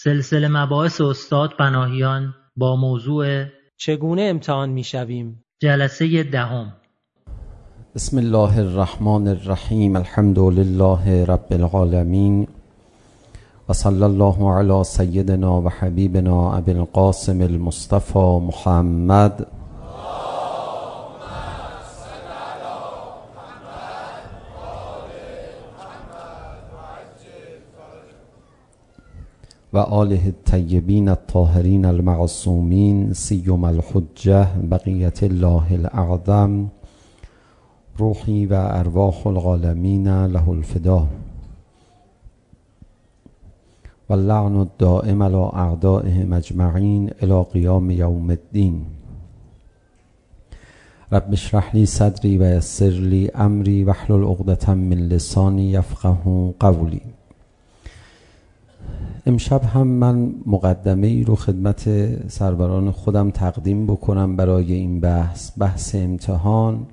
سلسله مباحث استاد پناهیان با موضوع چگونه امتحان می‌شویم؟ جلسه دهم. بسم الله الرحمن الرحیم. الحمد لله رب العالمین و صلی الله علی سیدنا و حبیبنا ابی القاسم المصطفى محمد و آله الطیبین الطاهرین المعصومین سیما الحجة بقیة الله الاعظم روحی و ارواح العالمین له الفدا و اللعن الدائم علی اعدائهم اجمعین الی قیام یوم الدین. رب اشرح لی صدری و یسر لی امری واحلل عقدة من لسانی یفقهوا قولی. امشب هم من مقدمه ای رو خدمت سروران خودم تقدیم بکنم برای این بحث امتحان.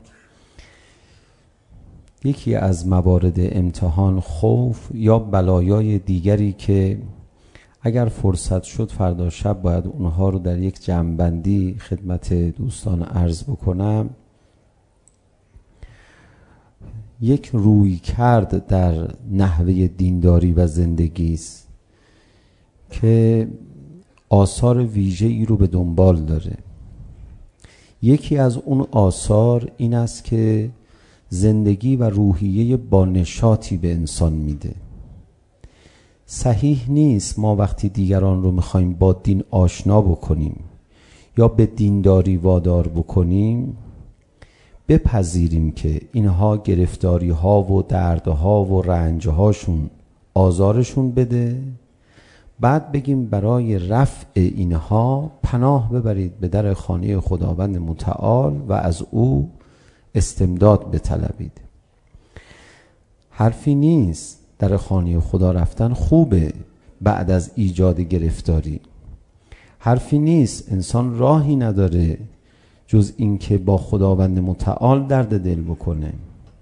یکی از موارد امتحان خوف یا بلایای دیگری که اگر فرصت شد فردا شب باید اونها رو در یک جمع‌بندی خدمت دوستان عرض بکنم. یک رویکرد در نحوه دینداری و زندگی است که آثار ویژه‌ای رو به دنبال داره. یکی از اون آثار این است که زندگی و روحیه با نشاطی به انسان میده. صحیح نیست ما وقتی دیگران رو میخوایم با دین آشنا بکنیم یا به دینداری وادار بکنیم بپذیریم که اینها گرفتاری ها و دردها و رنج هاشون آزارشون بده، بعد بگیم برای رفع اینها پناه ببرید به در خانه خداوند متعال و از او استمداد بطلبید. حرفی نیست در خانه خدا رفتن خوبه بعد از ایجاد گرفتاری. حرفی نیست انسان راهی نداره جز این که با خداوند متعال درد دل بکنه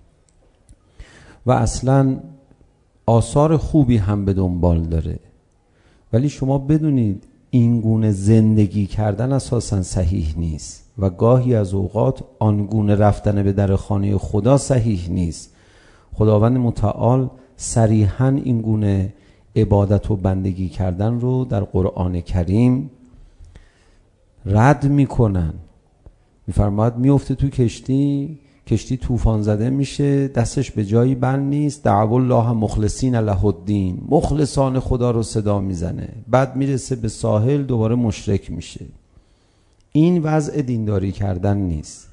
و اصلا آثار خوبی هم به دنبال داره. ولی شما بدونید این گونه زندگی کردن اساساً صحیح نیست و گاهی از اوقات آنگونه رفتن به در خانه خدا صحیح نیست. خداوند متعال صریحاً این گونه عبادت و بندگی کردن رو در قرآن کریم رد میکنن. میفرماید میفته تو کشتی طوفان زده میشه، دستش به جایی بند نیست، دعوا الله مخلصین له الدین، مخلصان خدا رو صدا میزنه، بعد میرسه به ساحل دوباره مشرک میشه. این وضع دینداری کردن نیست.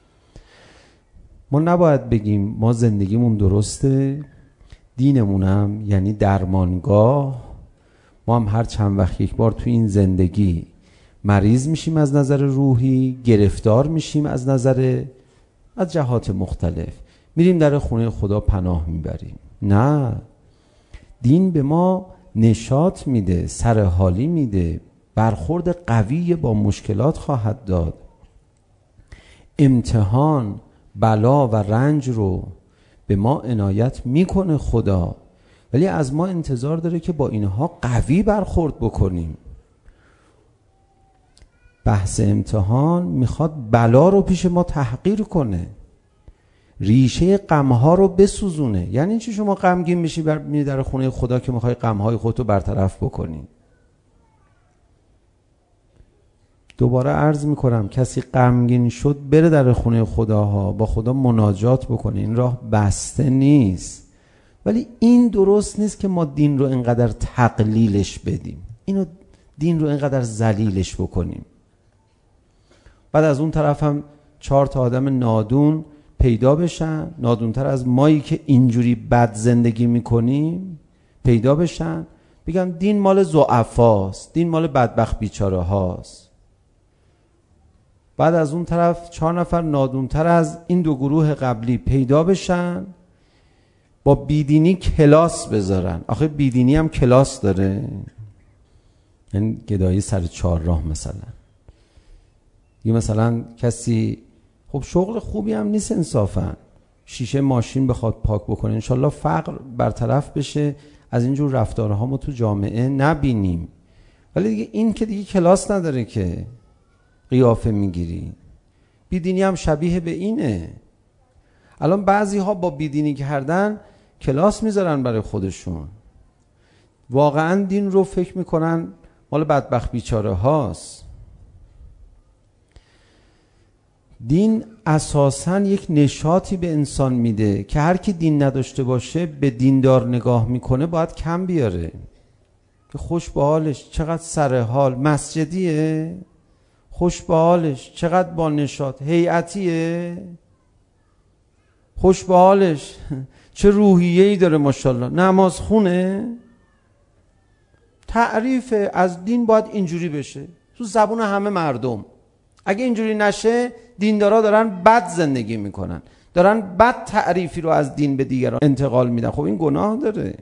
ما نباید بگیم ما زندگیمون درسته، دینمونم یعنی درمانگاه، ما هم هر چند وقت یک بار تو این زندگی مریض میشیم از نظر روحی، گرفتار میشیم از جهات مختلف، میریم در خونه خدا پناه میبریم. نه، دین به ما نشاط میده، سرحالی میده، برخورد قوی با مشکلات خواهد داد. امتحان، بلا و رنج رو به ما عنایت میکنه خدا، ولی از ما انتظار داره که با اینها قوی برخورد بکنیم. بحث امتحان میخواد بلا رو پیش ما تحقیر کنه، ریشه غمها رو بسوزونه. یعنی چی شما غمگین میشی میری در خونه خدا که میخوای غمهای خودتو برطرف بکنی؟ دوباره عرض میکنم کسی غمگین شد بره در خونه خداها با خدا مناجات بکنه، این راه بسته نیست. ولی این درست نیست که ما دین رو اینقدر تقلیلش بدیم، اینو دین رو اینقدر ذلیلش بکنیم. بعد از اون طرف هم 4 تا آدم نادون پیدا بشن، نادونتر از مایی که اینجوری بد زندگی میکنیم پیدا بشن، بگن دین مال ضعفاست، دین مال بدبخت بیچاره هاست. بعد از اون طرف 4 نفر نادونتر از این دو گروه قبلی پیدا بشن، با بیدینی کلاس بذارن. آخه بیدینی هم کلاس داره، یعنی گدایی سر 4 راه مثلا. یه مثلا کسی خب شغل خوبی هم نیست انصافا، شیشه ماشین بخواد پاک بکنه، انشالله فقر برطرف بشه، از اینجور رفتارها ما تو جامعه نبینیم. ولی دیگه این که دیگه کلاس نداره که قیافه میگیری. بیدینی هم شبیه به اینه. الان بعضی ها با بیدینی کردن کلاس میذارن برای خودشون، واقعا دین رو فکر میکنن مال بدبخت بیچاره هاست. دین اساساً یک نشاطی به انسان میده که هر کی دین نداشته باشه به دیندار نگاه میکنه باید کم بیاره. که خوش به حالش، چقدر سر حال، مسجدیه، خوش به حالش، چقدر با نشاط، هیئتیه، خوش به حالش، چه روحیه‌ای داره ماشاءالله، نماز خونه. تعریف از دین باید اینجوری بشه تو زبون همه مردم. اگه اینجوری نشه دیندارا دارن بد زندگی میکنن، دارن بد تعریفی رو از دین به دیگران انتقال میدن. خب این گناه داره.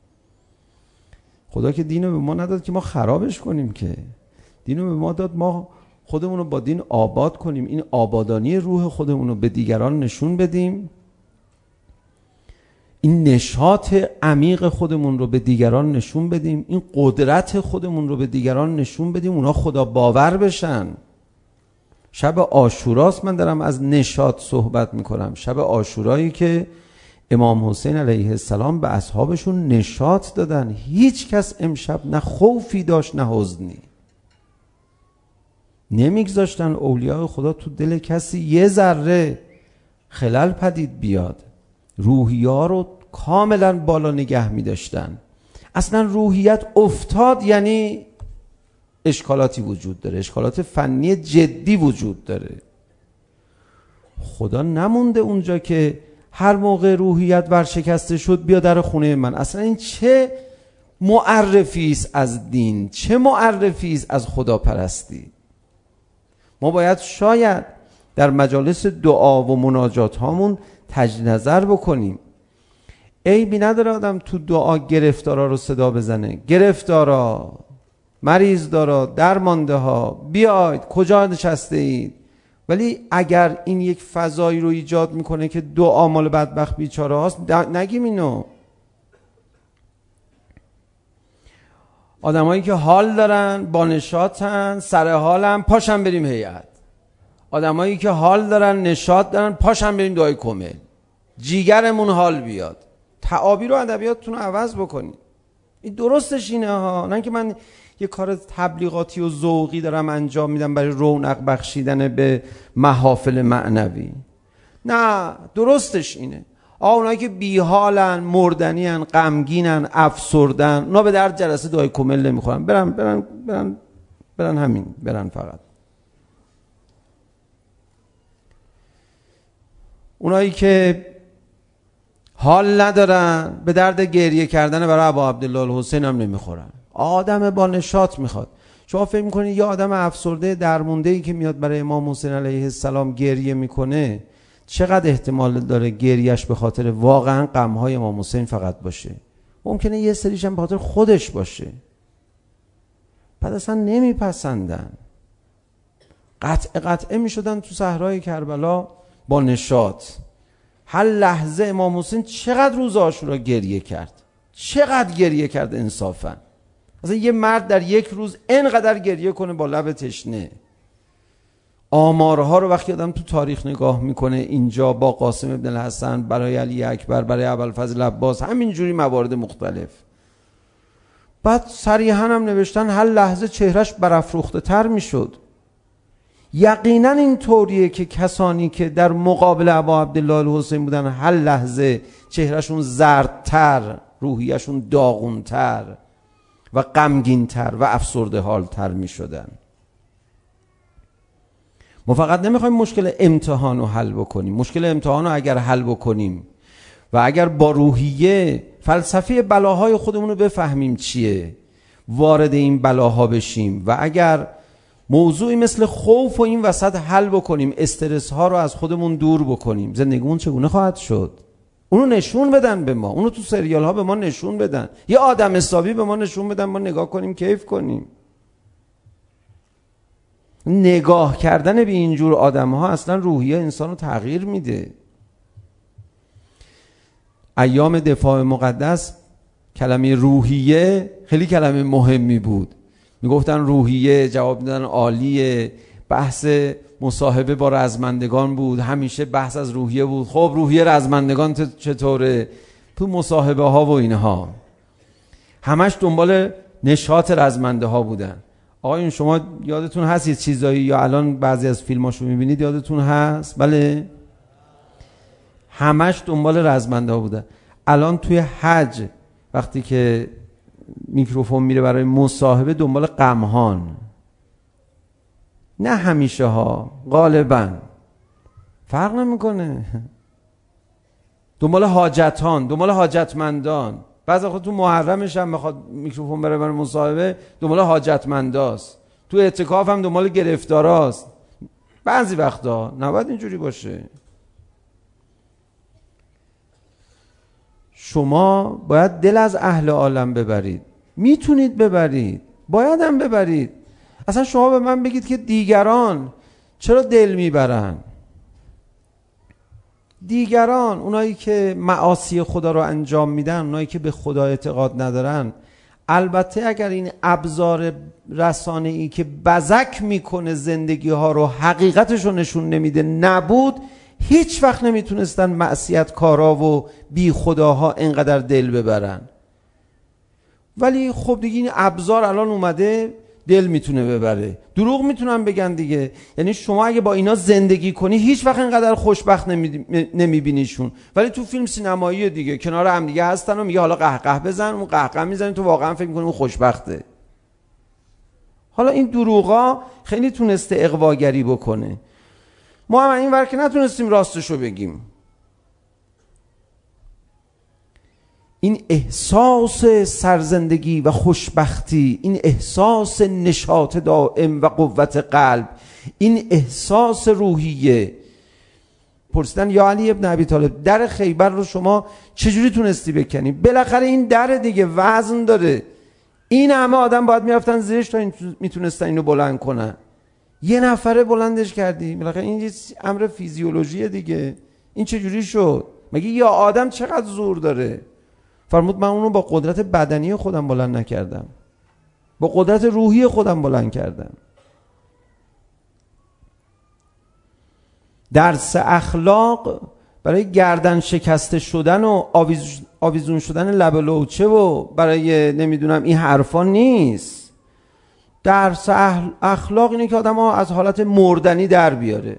خدا که دین رو به ما نداد که ما خرابش کنیم، که دین رو به ما داد ما خودمون رو با دین آباد کنیم، این آبادانی روح خودمون رو به دیگران نشون بدیم، این نشاط عمیق خودمون رو به دیگران نشون بدیم، این قدرت خودمون رو به دیگران نشون بدیم، اونا خدا باور بشن. شب عاشوراست من دارم از نشاط صحبت میکنم، شب عاشورایی که امام حسین علیه السلام به اصحابشون نشاط دادن. هیچ کس امشب نه خوفی داشت نه حزنی. نمیگذاشتن اولیاء خدا تو دل کسی یه ذره خلل پدید بیاد. روحیه رو کاملا بالا نگه میداشتن. اصلا روحیت افتاد یعنی اشکالاتی وجود داره، اشکالات فنی جدی وجود داره. خدا نمونده اونجا که هر موقع روحیت ورشکسته شد بیا در خونه من. اصلا این چه معرفی است از دین، چه معرفی است از خدا پرستی. ما باید شاید در مجالس دعا و مناجات هامون تجدید نظر بکنیم. عیبی نداره آدم تو دعا گرفتارا رو صدا بزنه، گرفتارا، مریض دارا، درمانده ها، بیاید کجا نشسته اید. ولی اگر این یک فضایی رو ایجاد میکنه که دعا مال بدبخت بیچاره هاست، نگیم اینو. آدمایی که حال دارن، با نشاطن، سر حالن، پاشن بریم هیئت. آدمایی که حال دارن، نشاط دارن، پاشن بریم دعای کمل، جیگرمون حال بیاد. تعابیر و ادبیاتتون رو عوض بکنید. این درستش اینه ها، نه که من یه کار تبلیغاتی و ذوقی دارم انجام میدم برای رونق بخشیدن به محافل معنوی. نه، درستش اینه. اونایی که بیحالن، مردنیان، غمگینن، افسردن، اونا به در جلسه دعای کمل نمیخورن. برن همین، برن فقط. اونایی که حال ندارن به درد گریه کردن برای ابا عبدالله الحسین هم نمیخورن. آدم با نشاط میخواد. شما فکر میکنید یه آدم افسرده درمونده‌ای که میاد برای امام حسین علیه السلام گریه میکنه چقدر احتمال داره گریهش به خاطر واقعا غم‌های امام حسین فقط باشه؟ ممکنه یه سریش هم به خاطر خودش باشه. بعد اصلا نمیپسندن. قطعه میشدن تو صحرای کربلا با نشاط. هر لحظه امام حسین چقدر روز عاشورا گریه کرد، چقدر گریه کرد انصافا. مثلا یه مرد در یک روز اینقدر گریه کنه با لب تشنه. آمارها رو وقتی آدم تو تاریخ نگاه میکنه، اینجا با قاسم ابن الحسن، برای علی اکبر، برای ابوالفضل عباس، همینجوری موارد مختلف. بعد صریحاً هم نوشتن هر لحظه چهرش برافروخته تر میشد. یقینا این طوریه که کسانی که در مقابل ابا عبدالله الحسین بودن هر لحظه چهرشون زردتر، روحیشون داغونتر و غمگینتر و افسرده حالتر می شدن. ما فقط نمیخوایم مشکل امتحان رو حل بکنیم. مشکل امتحان رو اگر حل بکنیم و اگر با روحیه فلسفه بلاهای خودمون رو بفهمیم چیه، وارد این بلاها بشیم و اگر موضوعی مثل خوف و این وسط حل بکنیم، استرس ها رو از خودمون دور بکنیم، زندگیمون چگونه خواهد شد؟ اونو نشون بدن به ما، اونو تو سریال ها به ما نشون بدن، یه آدم حسابی به ما نشون بدن، ما نگاه کنیم کیف کنیم. نگاه کردن به اینجور آدم ها اصلا روحیه انسان رو تغییر میده. ایام دفاع مقدس کلمه روحیه خیلی کلمه مهمی بود. میگفتن روحیه، جواب میدادن عالیه. بحث مصاحبه با رزمندگان بود، همیشه بحث از روحیه بود. خب روحیه رزمندگان چطوره؟ تو مصاحبه ها و اینها همش دنبال نشاط رزمنده ها بودن. آقایون شما یادتون هست یه چیزایی، یا الان بعضی از فیلماشو میبینید یادتون هست؟ بله، همش دنبال رزمنده ها بودن. الان توی حج وقتی که میکروفون میره برای مصاحبه دنبال غمهان، نه همیشه ها، غالبا فرق نمیکنه، دنبال حاجتان، دنبال حاجتمندان. بعضی وقتا تو محرمش هم بخواد میکروفون بره برای مصاحبه دنبال حاجتمنداست، تو اعتکاف هم دنبال گرفتاراست. بعضی وقتا نباید اینجوری باشه. شما باید دل از اهل عالم ببرید، میتونید ببرید، باید هم ببرید. اصلا شما به من بگید که دیگران چرا دل میبرن؟ دیگران، اونایی که معاصی خدا رو انجام میدن، اونایی که به خدا اعتقاد ندارن، البته اگر این ابزار رسانه‌ای که بزک میکنه زندگی ها رو، حقیقتش رو نشون نمیده نبود، هیچ وقت نمیتونستن معصیت کارا و بی خداها انقدر دل ببرن. ولی خب دیگه این ابزار الان اومده دل میتونه ببره. دروغ میتونن بگن دیگه. یعنی شما اگه با اینا زندگی کنی هیچ وقت اینقدر خوشبخت نمیبینیشون، ولی تو فیلم سینمایی دیگه کنار هم دیگه هستن و میگه حالا قهقه بزن، اون قهقه میزنی، تو واقعا فکر میکنی اون خوشبخته. حالا این دروغا خیلی تونسته اغواگری بکنه. ما هم این ور که نتونستیم راستشو بگیم. این احساس سرزندگی و خوشبختی، این احساس نشاط دائم و قوت قلب، این احساس روحیه. پرسیدن یا علی ابن ابی طالب در خیبر رو شما چجوری تونستی بکنی؟ بالاخره این در دیگه وزن داره، این همه آدم باید میرفتن زیرش تا میتونستن اینو بلند کنن، یه نفره بلندش کردی. بالاخره این یه امر فیزیولوژیه دیگه. این چجوری شد؟ مگه یا آدم چقدر زور داره؟ فرمود من اونو با قدرت بدنی خودم بلند نکردم، با قدرت روحی خودم بلند کردم. درس اخلاق برای گردن شکسته شدن و آویزون شدن لب لوچه و برای نمیدونم این حرفا نیست. درس اخلاق اینه که آدم ها از حالت مردنی در بیاره.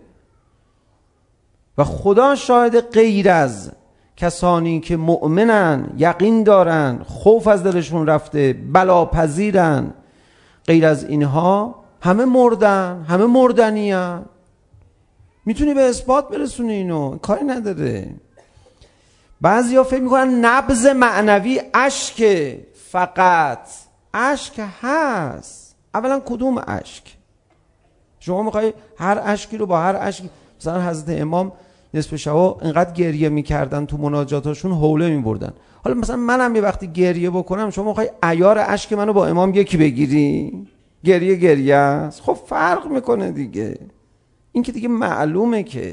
و خدا شاهد غیر از کسانی که مؤمنن، یقین دارن، خوف از دلشون رفته، بلاپذیرن، غیر از اینها همه مردن، همه مردنیان. میتونی به اثبات برسونی اینو، کاری نداره. بعضیا فکر میکنن نبض معنوی اشک، فقط اشک هست. اولا کدوم اشک؟ شما میخوای هر اشکی رو با هر اشکی، مثلا حضرت امام نصف شبا اینقدر گریه میکردن تو مناجاتاشون حوله میبردن. حالا مثلا منم یه وقتی گریه بکنم، شما میخوای عیار اشک منو با امام یکی بگیری؟ گریه است. خب فرق میکنه دیگه. این که دیگه معلومه که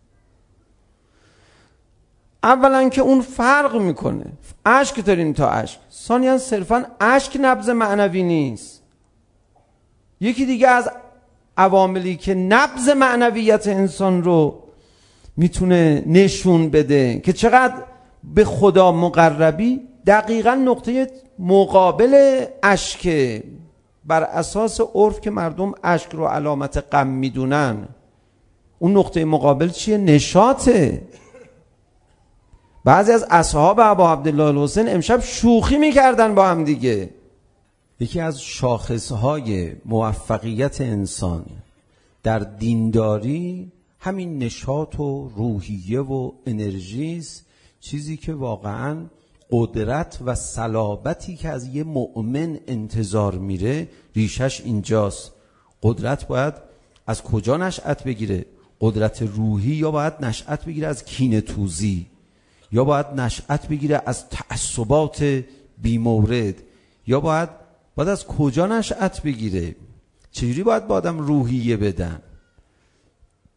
اولا که اون فرق میکنه، اشک داریم تا اشک. ثانیاً صرفاً اشک نبض معنوی نیست. یکی دیگه از عواملی که نبض معنویت انسان رو میتونه نشون بده که چقدر به خدا مقربی، دقیقاً نقطه مقابل اشک. بر اساس عرف که مردم اشک رو علامت غم میدونن، اون نقطه مقابل چیه؟ نشاطه. بعضی از اصحاب ابا عبدالله الحسین امشب شوخی میکردن با هم دیگه. یکی از شاخصهای موفقیت انسان در دینداری همین نشاط و روحیه و انرژیست، چیزی که واقعاً قدرت و صلابتی که از یه مؤمن انتظار میره ریشش اینجاست. قدرت باید از کجا نشأت بگیره؟ قدرت روحی یا باید نشأت بگیره از کینه توزی، یا باید نشأت بگیره از تعصبات بی‌مورد، یا باید از کجا نشأت بگیره؟ چجوری باید با آدم روحیه بدن؟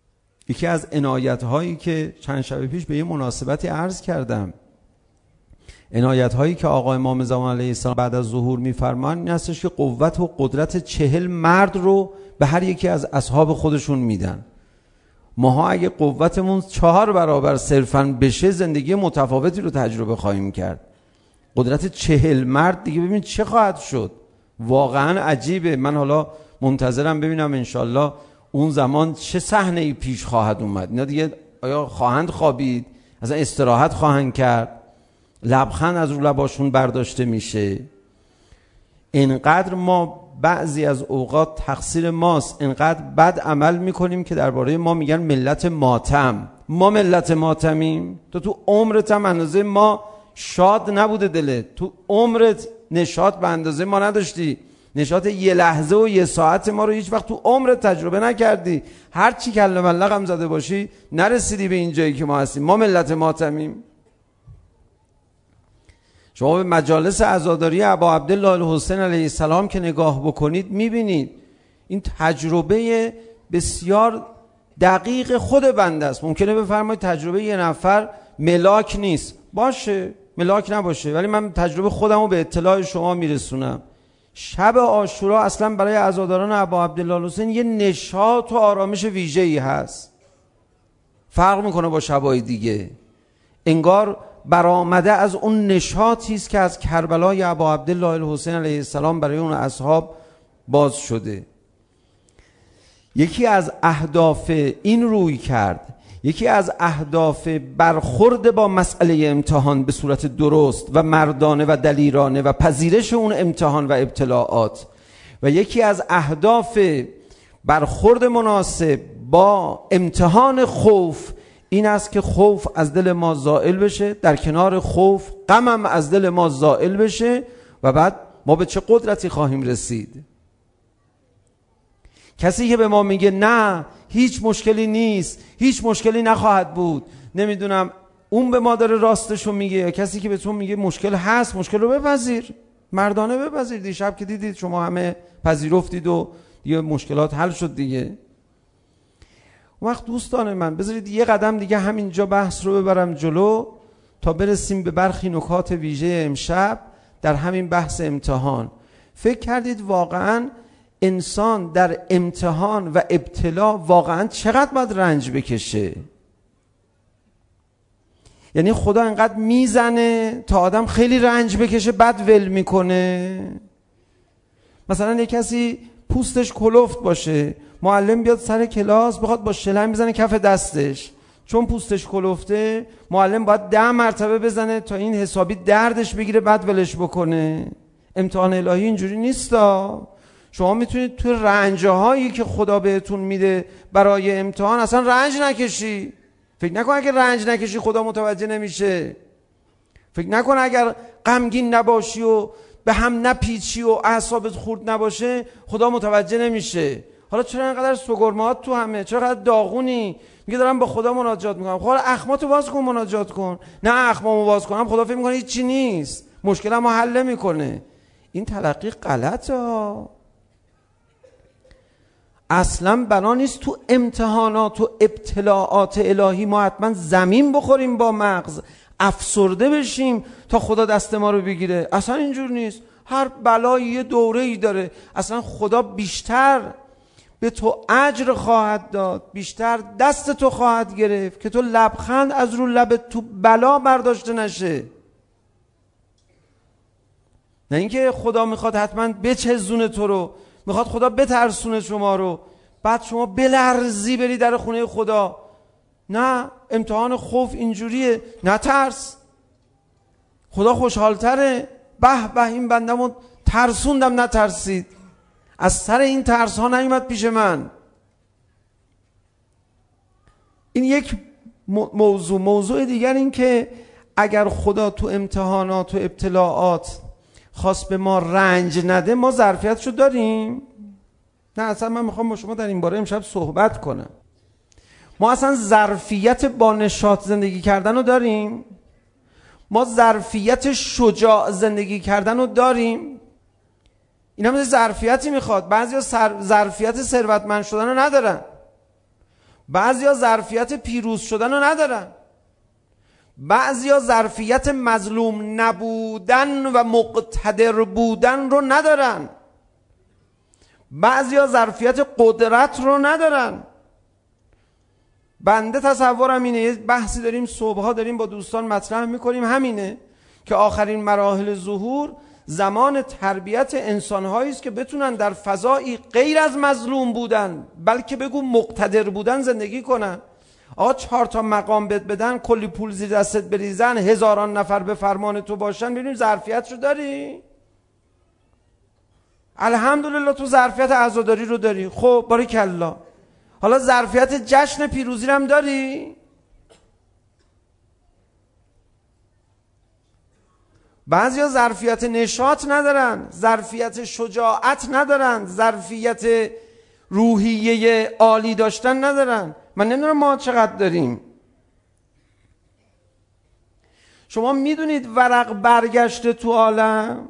یکی از عنایت هایی که چند شب پیش به یه مناسبتی عرض کردم، عنایت هایی که آقا امام زمان علیه السلام بعد از ظهور میفرمان این هستش که قوت و قدرت 40 مرد رو به هر یکی از اصحاب خودشون میدن. ماها اگه قوتمون 4 برابر صرفاً بشه زندگی متفاوتی رو تجربه خواهیم کرد. قدرت 40 مرد دیگه ببین چه خواهد شد. واقعا عجیبه. من حالا منتظرم ببینم انشالله اون زمان چه صحنه‌ای پیش خواهد اومد. اینا دیگه آیا خواهند خوابید، اصلا استراحت خواهند کرد، لبخند از رو لباشون برداشته میشه. اینقدر ما بعضی از اوقات تقصیر ماست، اینقدر بد عمل میکنیم که درباره ما میگن ملت ماتم. ما ملت ماتمیم؟ تو عمرت هم اندازه ما شاد نبوده دلت، تو عمرت نشاط به اندازه ما نداشتی، نشاط یه لحظه و یه ساعت ما رو هیچ وقت تو عمرت تجربه نکردی. هر چی کله ملق هم زده باشی نرسیدی به این جایی که ما هستیم. ما ملت ماتمیم. شما به مجالس عزاداری ابا عبدالله الحسین علیه السلام که نگاه بکنید میبینید این تجربه بسیار دقیق خود بنده است. ممکنه بفرمایید تجربه یه نفر ملاک نیست، باشه ملاک نباشه، ولی من تجربه خودم رو به اطلاع شما میرسونم. شب عاشورا اصلا برای عزاداران ابا عبدالله الحسین یه نشاط و آرامش ویژه‌ای هست، فرق میکنه با شبای دیگه. انگار برآمده از اون نشاطی است که از کربلای ابا عبدالله الحسین علیه السلام برای اون اصحاب باز شده. یکی از اهداف این روی کرد، یکی از اهداف برخورد با مسئله امتحان به صورت درست و مردانه و دلیرانه و پذیرش اون امتحان و ابتلاعات، و یکی از اهداف برخورد مناسب با امتحان خوف این است که خوف از دل ما زائل بشه، در کنار خوف غمم از دل ما زائل بشه، و بعد ما به چه قدرتی خواهیم رسید. کسی که به ما میگه نه هیچ مشکلی نیست، هیچ مشکلی نخواهد بود، نمیدونم، اون به ما داره راستشو میگه. یا کسی که به تو میگه مشکل هست، مشکل رو بپذیر، مردانه بپذیر. دیشب که دیدید شما همه پذیرفتید و دیگه مشکلات حل شد دیگه. وقت دوستان من بذارید یه قدم دیگه همینجا بحث رو ببرم جلو تا برسیم به برخی نکات ویژه امشب در همین بحث امتحان. فکر کردید واقعاً انسان در امتحان و ابتلا واقعاً چقدر باید رنج بکشه؟ یعنی خدا انقدر میزنه تا آدم خیلی رنج بکشه بعد ول میکنه؟ مثلا یه کسی پوستش کلفت باشه، معلم بیاد سر کلاس بخواد با شلنگ بزنه کف دستش، چون پوستش کلفته معلم باید 10 مرتبه بزنه تا این حسابی دردش بگیره بعد ولش بکنه. امتحان الهی اینجوری نیستا. شما میتونید توی رنجهایی که خدا بهتون میده برای امتحان اصلا رنج نکشی. فکر نکن اگر رنج نکشی خدا متوجه نمیشه. فکر نکن اگر غمگین نباشی و به هم نپیچی و اعصابت خورد نباشه خدا متوجه نمیشه. حالا چرا اینقدر سگرمات تو همه؟ چرا اینقدر داغونی؟ میگه دارم با خدا مناجات میکنم. خب اخماتو باز کن مناجات کن. نه اخمامو باز کنم خدا فکر میکنه هیچی نیست، مشکلمو حل میکنه. این تلقی غلطه. اصلا بنا نیست تو امتحانات و ابتلاعات الهی ما حتما زمین بخوریم با مغز، افسرده بشیم تا خدا دست ما رو بگیره. اصلا اینجور نیست. هر بلایی یه دوره‌ای داره. اصلا خدا بیشتر به تو اجر خواهد داد، بیشتر دست تو خواهد گرفت که تو لبخند از رو لبت تو بلا برداشته نشه. نه اینکه خدا میخواد حتما بچزونه تو رو، میخواد خدا بترسونه شما رو بعد شما بلرزی بری در خونه خدا. نه، امتحان خوف اینجوریه. نترس، خدا خوشحالتره. به به این بندمو ترسوندم نترسید، از سر این ترس ها نیومد پیش من. این یک موضوع دیگر این که اگر خدا تو امتحانات و ابتلاعات خواست به ما رنج نده ما ظرفیتشو داریم؟ نه، اصلا من میخوام با شما در این باره امشب صحبت کنم. ما اصلا ظرفیت با نشاط زندگی کردن رو داریم؟ ما ظرفیت شجاع زندگی کردن رو داریم؟ این هم ظرفیتی میخواد. بعضیا ظرفیت ثروتمند شدن رو ندارن، بعضیا ظرفیت پیروز شدن رو ندارن، بعضیا ظرفیت مظلوم نبودن و مقتدر بودن رو ندارن، بعضیا ظرفیت قدرت رو ندارن. بنده تصورم اینه، یه بحثی داریم صبحها داریم با دوستان مطرح میکنیم، همینه که آخرین مراحل ظهور زمان تربیت انسان‌هایی است که بتونن در فضایی غیر از مظلوم بودن بلکه بگو مقتدر بودن زندگی کنن. 4 تا مقام بدن، کلی پول زیر دستت بریزن، هزاران نفر به فرمان تو باشن، ببینیم ظرفیت رو داری؟ الحمدلله تو ظرفیت عزاداری رو داری، خب باریکلا. حالا ظرفیت جشن پیروزی رو هم داری؟ بعضیا ظرفیت نشاط ندارن، ظرفیت شجاعت ندارن، ظرفیت روحیه عالی داشتن ندارن. من نمیدونم ما چقدر داریم. شما میدونید ورق برگشته تو عالم؟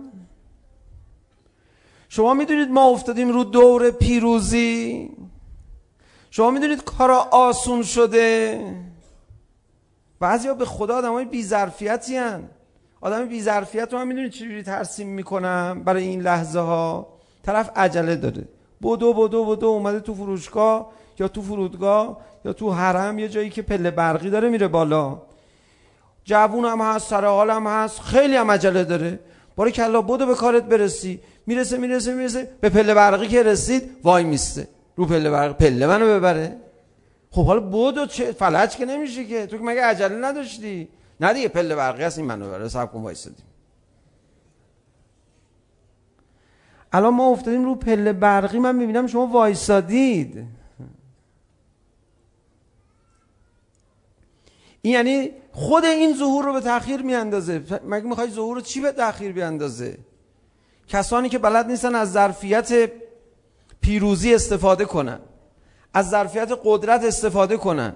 شما میدونید ما افتادیم رو دور پیروزی؟ شما میدونید کارا آسون شده؟ بعضیا به خدا آدمای بی ظرفیتی هن. آدم بی ظرفیت رو من میدونید چجوری ترسیم میکنم برای این لحظه ها؟ طرف عجله داره، بدو اومده تو فروشگاه یا تو فرودگاه یا تو حرم، یه جایی که پله برقی داره میره بالا، جوون هم هست، سر حال هم هست، خیلی هم عجله داره. باریکلا بدو به کارت برسی. میرسه به پله برقی که رسید وای میسته رو پله برقی، پله منو ببره. خب حالا بدو، چه فلج که نمیشه که، تو که مگه عجله نداشتی؟ نه دیگه پله برقی هست این منو ببره، صبر کن وایسادیم. الان ما افتادیم رو پله برقی، من میبینم شما وایسادید. این یعنی خود این ظهور رو به تأخیر میاندازه. مگه میخوای ظهور رو چی به تأخیر بیاندازه؟ کسانی که بلد نیستن از ظرفیت پیروزی استفاده کنن، از ظرفیت قدرت استفاده کنن.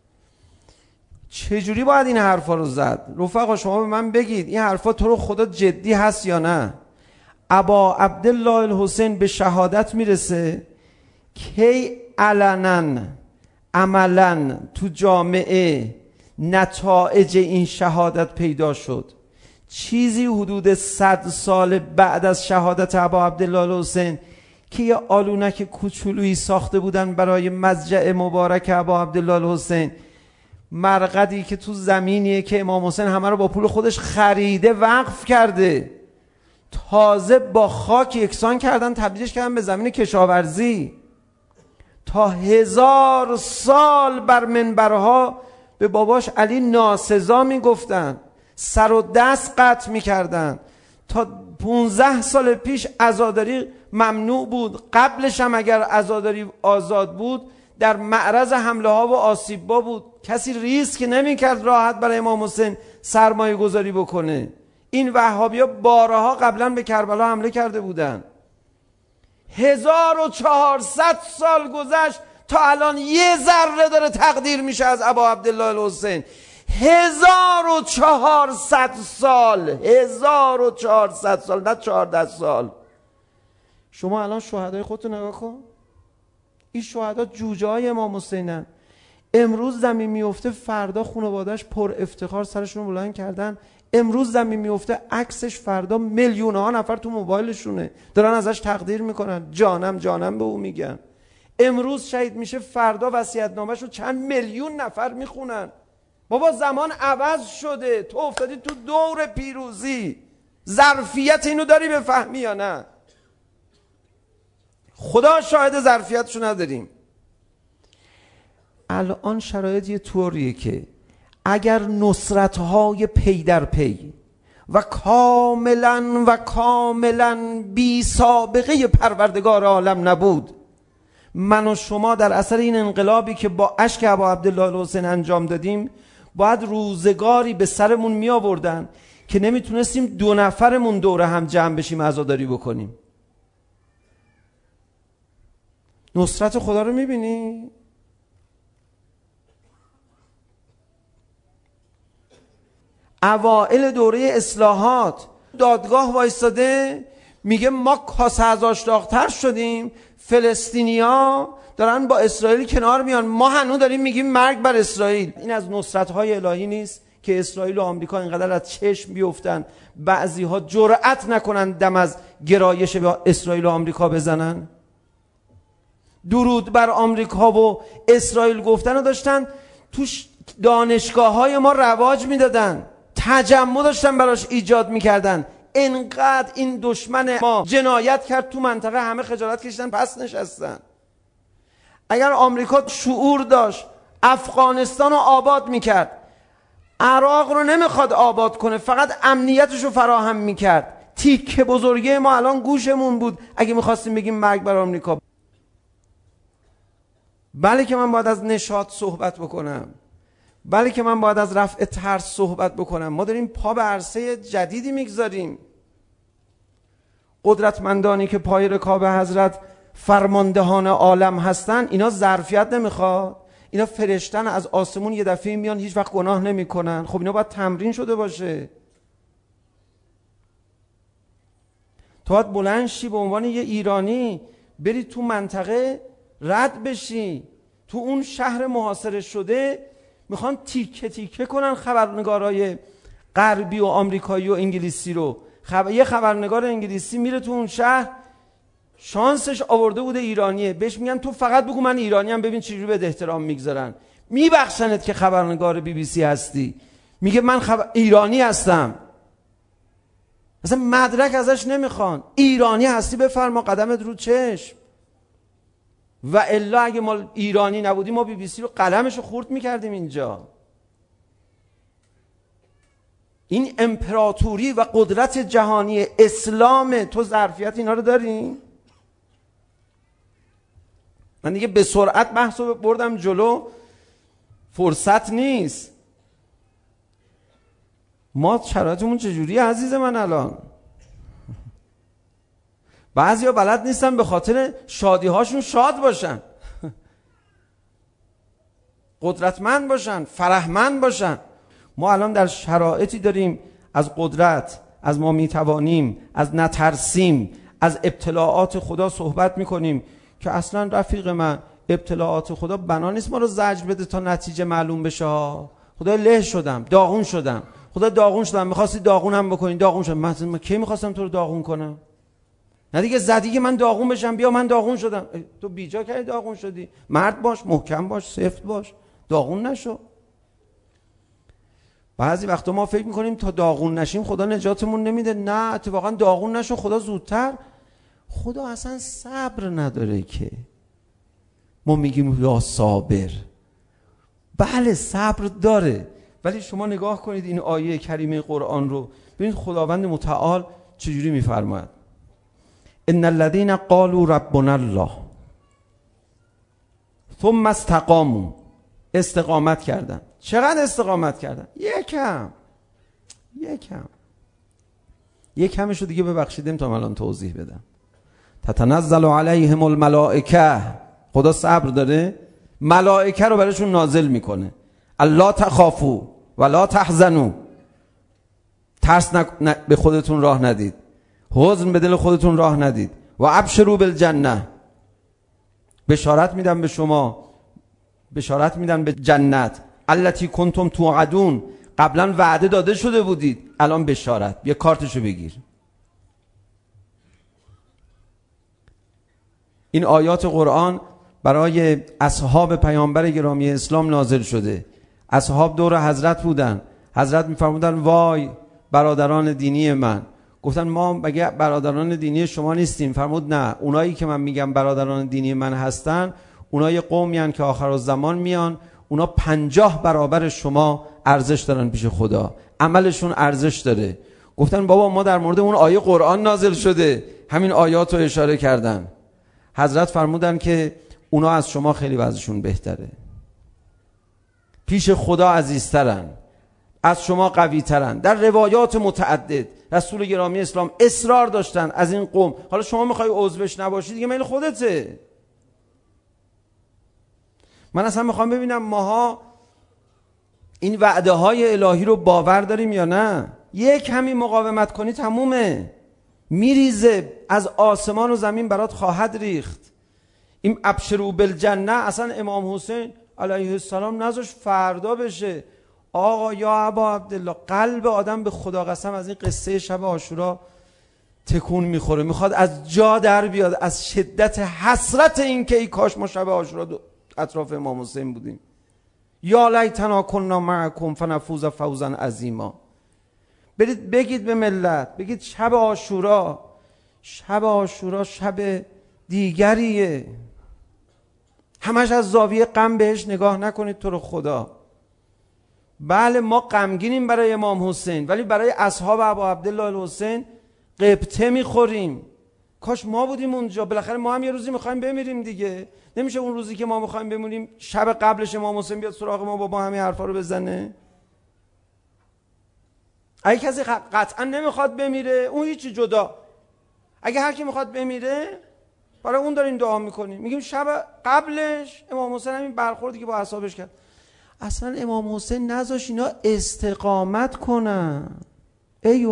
چجوری باید این حرفا رو زد؟ رفقا شما به من بگید این حرفا تو رو خدا جدی هست یا نه؟ ابا عبدالله الحسین به شهادت میرسه کی علنا عملا تو جامعه نتایج این شهادت پیدا شد؟ چیزی حدود 100 سال بعد از شهادت ابا عبدالله الحسین که یه آلونک کوچولویی ساخته بودن برای مضجع مبارک ابا عبدالله الحسین، مرقدی که تو زمینیه که امام حسین همه رو با پول خودش خریده وقف کرده، تازه با خاک یکسان کردن، تبدیلش کردن به زمین کشاورزی. تا 1000 سال بر منبرها به باباش علی ناسزا میگفتن، سر و دست قطع میکردن. تا 15 سال پیش عزاداری ممنوع بود، قبلش هم اگر عزاداری آزاد بود در معرض حمله ها و آسیب ها بود. کسی ریسک نمیکرد راحت برای امام حسین سرمایه گذاری بکنه. این وهابی ها بارها قبلا به کربلا حمله کرده بودن. 1400 سال گذشت تا الان یه ذره داره تقدیر میشه از ابا عبدالله الحسین. 1400 سال، 1400 سال، نه 14 سال. شما الان شهدای خودتو نگاه کن. این شهدا جوجه های امام حسینن. امروز زمین میفته، فردا خانواده‌اش پر افتخار سرشون رو بلند کردن. امروز زمین میفته، عکسش فردا میلیون ها نفر تو موبایلشونه دارن ازش تقدیر میکنن، جانم جانم به او میگن. امروز شهید میشه، فردا وصیت‌نامه‌ش رو چند میلیون نفر میخونن. بابا زمان عوض شده، تو افتادی تو دور پیروزی. ظرفیت اینو داری بفهمی یا نه؟ خدا شاهد ظرفیتشو نداریم. الان شرایط یه طوریه که اگر نصرت‌های پی در پی و کاملا بی سابقه پروردگار عالم نبود، من و شما در اثر این انقلابی که با اشک ابا عبدالله الحسین انجام دادیم باید روزگاری به سرمون می آوردن که نمیتونستیم 2 نفرمون دور هم جمع بشیم عزاداری بکنیم. نصرت خدا رو میبینی؟ اوائل دوره اصلاحات دادگاه وایستاده میگه ما کاسه از آش داغ‌تر شدیم، فلسطینیا دارن با اسرائیل کنار میان، ما هنوز داریم میگیم مرگ بر اسرائیل. این از نصرت‌های الهی نیست؟ که اسرائیل و آمریکا اینقدر از چشم بیفتن، بعضی ها جرأت نکنن دم از گرایش به اسرائیل و آمریکا بزنن؟ درود بر آمریکا و اسرائیل گفتن رو داشتن توش دانشگاه های ما رواج میدادن، تجمع داشتن براش ایجاد میکردن. انقدر این دشمن ما جنایت کرد تو منطقه، همه خجالت کشیدن پس نشستن. اگر آمریکا شعور داشت افغانستان رو آباد میکرد، عراق رو نمیخواد آباد کنه، فقط امنیتش رو فراهم میکرد، تیکه بزرگی ما الان گوشمون بود اگه میخواستیم بگیم مرگ بر آمریکا. بله که من باید از نشاط صحبت بکنم، بله که من باید از رفع ترس صحبت بکنم. ما داریم پا به عرصه جدیدی میگذاریم. قدرتمندانی که پای رکاب حضرت فرماندهان عالم هستن، اینا ظرفیت نمیخواد، اینا فرشتن از آسمون یه دفعه میان هیچ وقت گناه نمیکنن. خب اینا باید تمرین شده باشه. تو باید بلند شی به عنوان یه ایرانی بری تو منطقه رد بشی. تو اون شهر محاصره شده میخوان تیکه تیکه کنن خبرنگارای غربی و آمریکایی و انگلیسی رو. یه خبرنگار انگلیسی میره تو اون شهر، شانسش آورده بوده ایرانیه، بهش میگن تو فقط بگو من ایرانیم، ببین چجوری بهت احترام میگذارن. میبخشنت که خبرنگار BBC هستی، میگه من ایرانی هستم، اصلا مدرک ازش نمیخوان. ایرانی هستی بفرما، قدمت رو چشم. و الا اگه ما ایرانی نبودیم ما BBC رو قلمش رو خورد میکردیم اینجا. این امپراتوری و قدرت جهانی اسلام، تو ظرفیت اینا رو داری؟ من دیگه به سرعت بحث رو بردم جلو، فرصت نیست. ما شرایطمون چجوری عزیز من الان؟ بعضیا بلد نیستن به خاطر شادی هاشون شاد باشن، قدرتمند باشن، فرحمند باشن. ما الان در شرایطی داریم از قدرت، از ما میتوانیم، از نترسیم، از ابتلاعات خدا صحبت میکنیم که اصلا رفیق من ابتلاعات خدا بنا نیست ما رو زجر بده تا نتیجه معلوم بشه. خدا له شدم، داغون شدم، خدا داغون شدم، میخواستی داغونم بکنی، داغون شدم. من کی میخواستم تو رو داغون کنم؟ نه دیگه زدی که من داغون بشم، بیا من داغون شدم. تو بیجا کردی داغون شدی. مرد باش، محکم باش، سفت باش، داغون نشو. بعضی وقتا ما فکر میکنیم تا داغون نشیم خدا نجاتمون نمیده. نه اتفاقا داغون نشو، خدا زودتر. خدا اصلا صبر نداره که ما میگیم یا صابر. بله صبر داره، ولی شما نگاه کنید این آیه کریمه قرآن رو، ببینید خداوند متعال چجوری میفرماید. ان الذين قالوا ربنا الله ثم استقاموا. استقامت کردن. چقدر استقامت کردن؟ یکمشو دیگه ببخشیدم تا الان توضیح بدم. تتنزل علیهم الملائکه. خدا صبر داره، ملائکه رو براشون نازل میکنه. الا تخافوا ولا تحزنوا. ترس به خودتون راه ندید، حزن به دل خودتون راه ندید. و ابشروا بالجنه. بشارت میدم به شما، بشارت میدم به جنت. التی کنتم توعدون. قبلا وعده داده شده بودید، الان بشارت. یه کارتشو بگیر. این آیات قرآن برای اصحاب پیامبر گرامی اسلام نازل شده. اصحاب دور حضرت بودن. حضرت میفرمودن وای برادران دینی من. گفتن ما مگه برادران دینی شما نیستیم؟ فرمود نه، اونایی که من میگم برادران دینی من هستن اونای قومی هستن که آخر الزمان میان، اونا 50 برابر شما ارزش دارن پیش خدا، عملشون ارزش داره. گفتن بابا ما در مورد اون آیه قرآن نازل شده، همین آیات رو اشاره کردن. حضرت فرمودن که اونا از شما خیلی وضعشون بهتره، پیش خدا عزیزترن، از شما قوی ترن. در روایات متعدد رسول گرامی اسلام اصرار داشتن از این قوم. حالا شما میخوای عضوش نباشی دیگه میل خودته. من اصلا میخوام ببینم ماها این وعده های الهی رو باور داریم یا نه. یک همین مقاومت کنی تمومه، میریزه، از آسمان و زمین برات خواهد ریخت. این ابشروا بالجنه اصلا امام حسین علیه السلام نذاش فردا بشه. آقا یا ابا عبدالله، قلب آدم به خدا قسم از این قصه شب عاشورا تکون میخوره، میخواد از جا در بیاد از شدت حسرت این که ای کاش ما شب عاشورا اطراف امام حسین بودیم. یا لیتنا کنا معکم فنفوز فوزا عظیما. برید بگید به ملت، بگید شب عاشورا شب دیگریه. همش از زاویه غم بهش نگاه نکنید تو رو خدا. بله ما غمگینیم برای امام حسین، ولی برای اصحاب ابا عبدالله الحسین قبطه میخوریم. کاش ما بودیم اونجا. بالاخره ما هم یه روزی میخوایم بمیریم دیگه. نمیشه اون روزی که ما میخوایم بمونیم شب قبلش امام حسین بیاد سراغ ما با همین حرفا رو بزنه. اگه کسی قطعا نمیخواد بمیره اون هیچی جدا. اگه هر کی میخواد بمیره برای اون داریم دعا میکنیم، میگیم شب قبلش امام حسین همین برخوردی که با اصحابش کرد. اصلا امام حسین نذاش اینا استقامت کنن. ای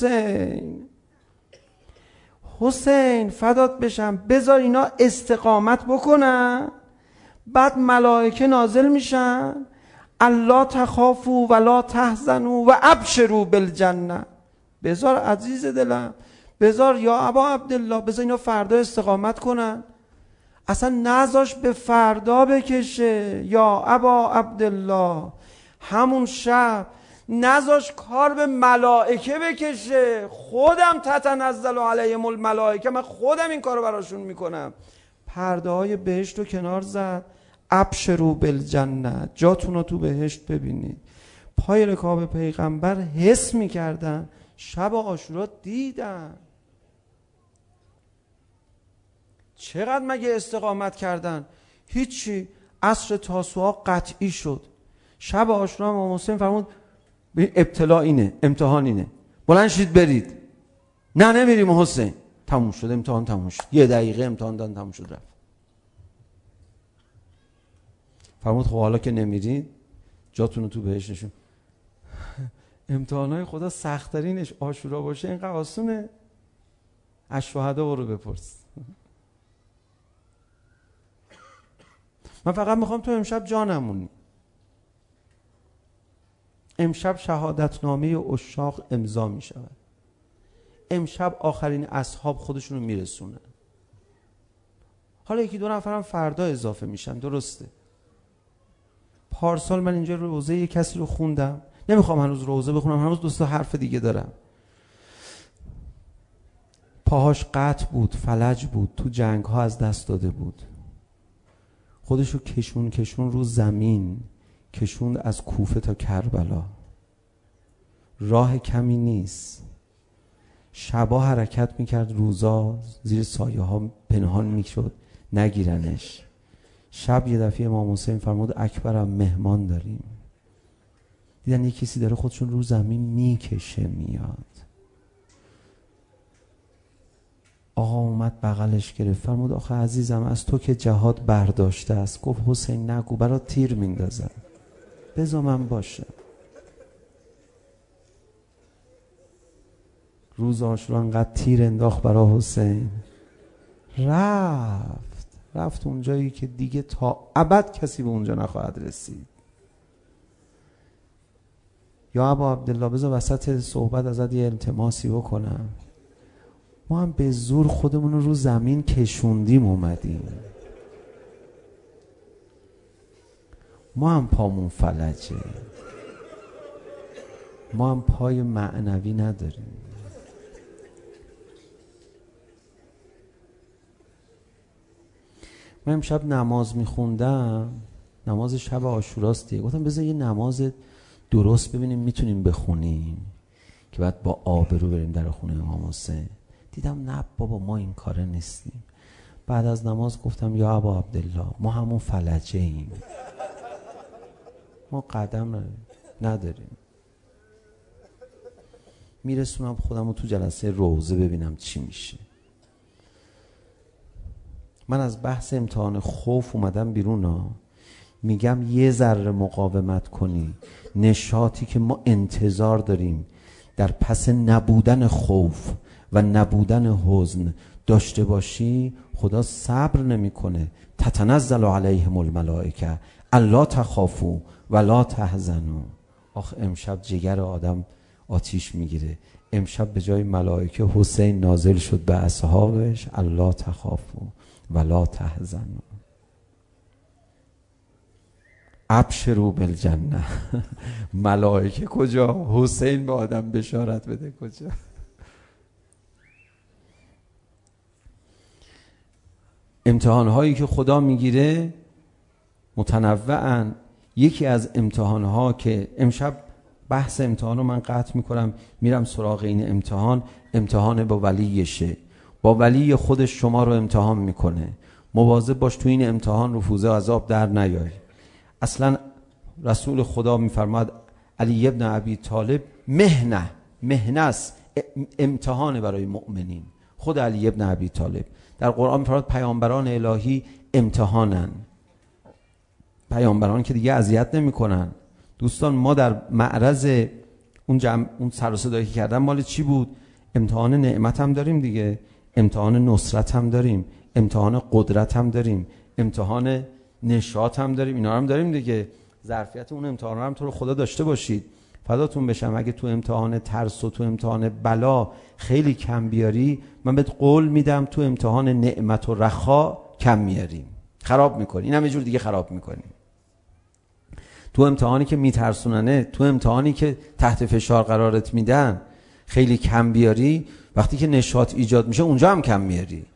حسین فدات بشم، بذار اینا استقامت بکنن، بعد ملائکه نازل میشن الا تخافوا ولا تحزنوا و ابشروا بالجنه. بذار عزیز دلم، بذار یا ابا عبدالله، بذار اینا فردا استقامت کنن. اصلا نذاش به فردا بکشه یا ابا عبدالله. همون شب نذاش کار به ملائکه بکشه. خودم تتنزل علیهم الملائکه، من خودم این کارو براشون میکنم. پرده های بهشت رو کنار زد. ابشروا بالجنه، جاتون رو تو بهشت ببینید. پای رکاب پیغمبر حس میکردن، شب عاشورا دیدن. چقدر مگه استقامت کردن؟ هیچی. عصر تاسوعا قطعی شد. شب عاشورا امام حسین فرمود ابتلا اینه، امتحان اینه، بلند شید برید. نه نمیریم حسین. تموم شد امتحان، تموم شد. 1 دقیقه امتحان دادن، تموم شد رفت. فرمود خب حالا که نمیرید جاتون رو تو بهش نشون. امتحانای خدا سخت‌ترینش عاشورا باشه اینقدر آسونه؟ از شهدا برو بپرس. من فقط میخوام تو امشب جانمونی. امشب شهادتنامه عشاق امضا میشود. امشب آخرین اصحاب خودشونو میرسونن. حالا 1-2 نفرم فردا اضافه میشن، درسته. پارسال من اینجا روزه یک کسی رو خوندم، نمیخوام هنوز روزه بخونم، هنوز 2 تا حرف دیگه دارم. پاهاش قطع بود، فلج بود، تو جنگ ها از دست داده بود. خودشو کشون رو زمین، کشون از کوفه تا کربلا. راه کمی نیست. شبا حرکت میکرد، روزا زیر سایه ها پنهان میشد نگیرنش. شب یه دفعه امام حسین فرمود اکبرم مهمان داریم. دیدن یه کسی داره خودشون رو زمین میکشه میاد. آقا اومد بغلش گرفت، فرمود آخه عزیزم از تو که جهاد برداشته است. گفت حسین نگو، برات تیر میندازم، بذار من باشم. روز عاشورا انقدر تیر انداخت برای حسین، رفت اون جایی که دیگه تا ابد کسی به اونجا نخواهد رسید. یا ابا عبدالله بذار وسط صحبت ازت یه التماسی بکنم. ما هم به زور خودمون رو زمین کشوندیم اومدیم. ما هم پامون فلجه، ما هم پای معنوی نداریم. من امشب نماز میخوندم، نماز شب عاشوراست دیگه. گفتم بذار یه نماز درست ببینیم میتونیم بخونیم که بعد با آبرو بریم در خونه امام حسین. دیدم نه بابا ما این کاره نیستیم. بعد از نماز گفتم یا ابا عبدالله ما همون فلجه ایم، ما قدم نداریم. میرسونم خودم رو تو جلسه روزه ببینم چی میشه. من از بحث امتحان خوف اومدم بیرون ها. میگم یه ذره مقاومت کنی، نشاطی که ما انتظار داریم در پس نبودن خوف و نبودن حزن داشته باشی، خدا صبر نمیکنه. تتنزل علیهم الملائکه الا تخافوا ولا تحزنوا. آخ امشب جگر آدم آتیش میگیره. امشب به جای ملائکه حسین نازل شد به اصحابش الا تخافوا ولا تحزنوا ابشروا بالجنه. ملائکه کجا؟ حسین به آدم بشارت بده کجا؟ امتحان‌هایی که خدا میگیره متنوعن. یکی از امتحان‌ها که امشب بحث امتحان رو من قطع میکنم میرم سراغ این امتحان با ولیشه. با ولی خودش شما رو امتحان میکنه. مواظب باش تو این امتحان رفوزه عذاب در نیای. اصلا رسول خدا میفرماد علی ابن ابی طالب مهنه است، امتحان برای مؤمنین. خود علی ابن ابی طالب در قرآن میفرماد پیامبران الهی امتحانن، پیامبران که دیگه اذیت نمیکنن. دوستان ما در معرض اون سر و صدایی که کردن مال چی بود؟ امتحان نعمت هم داریم دیگه، امتحان نصرت هم داریم، امتحان قدرت هم داریم، امتحان نشاط هم داریم، اینا هم داریم دیگه. ظرفیت اون امتحان هم تو رو خدا داشته باشید. فداتون بشم اگه تو امتحان ترس و تو امتحان بلا خیلی کم بیاری، من بهت قول میدم تو امتحان نعمت و رخا کم میاریم، خراب میکنی. این هم یه جور دیگه خراب میکنی. تو امتحانی که میترسوننه، تو امتحانی که تحت فشار قرارت میدن خیلی کم بیاری، وقتی که نشاط ایجاد میشه اونجا هم کم میاری.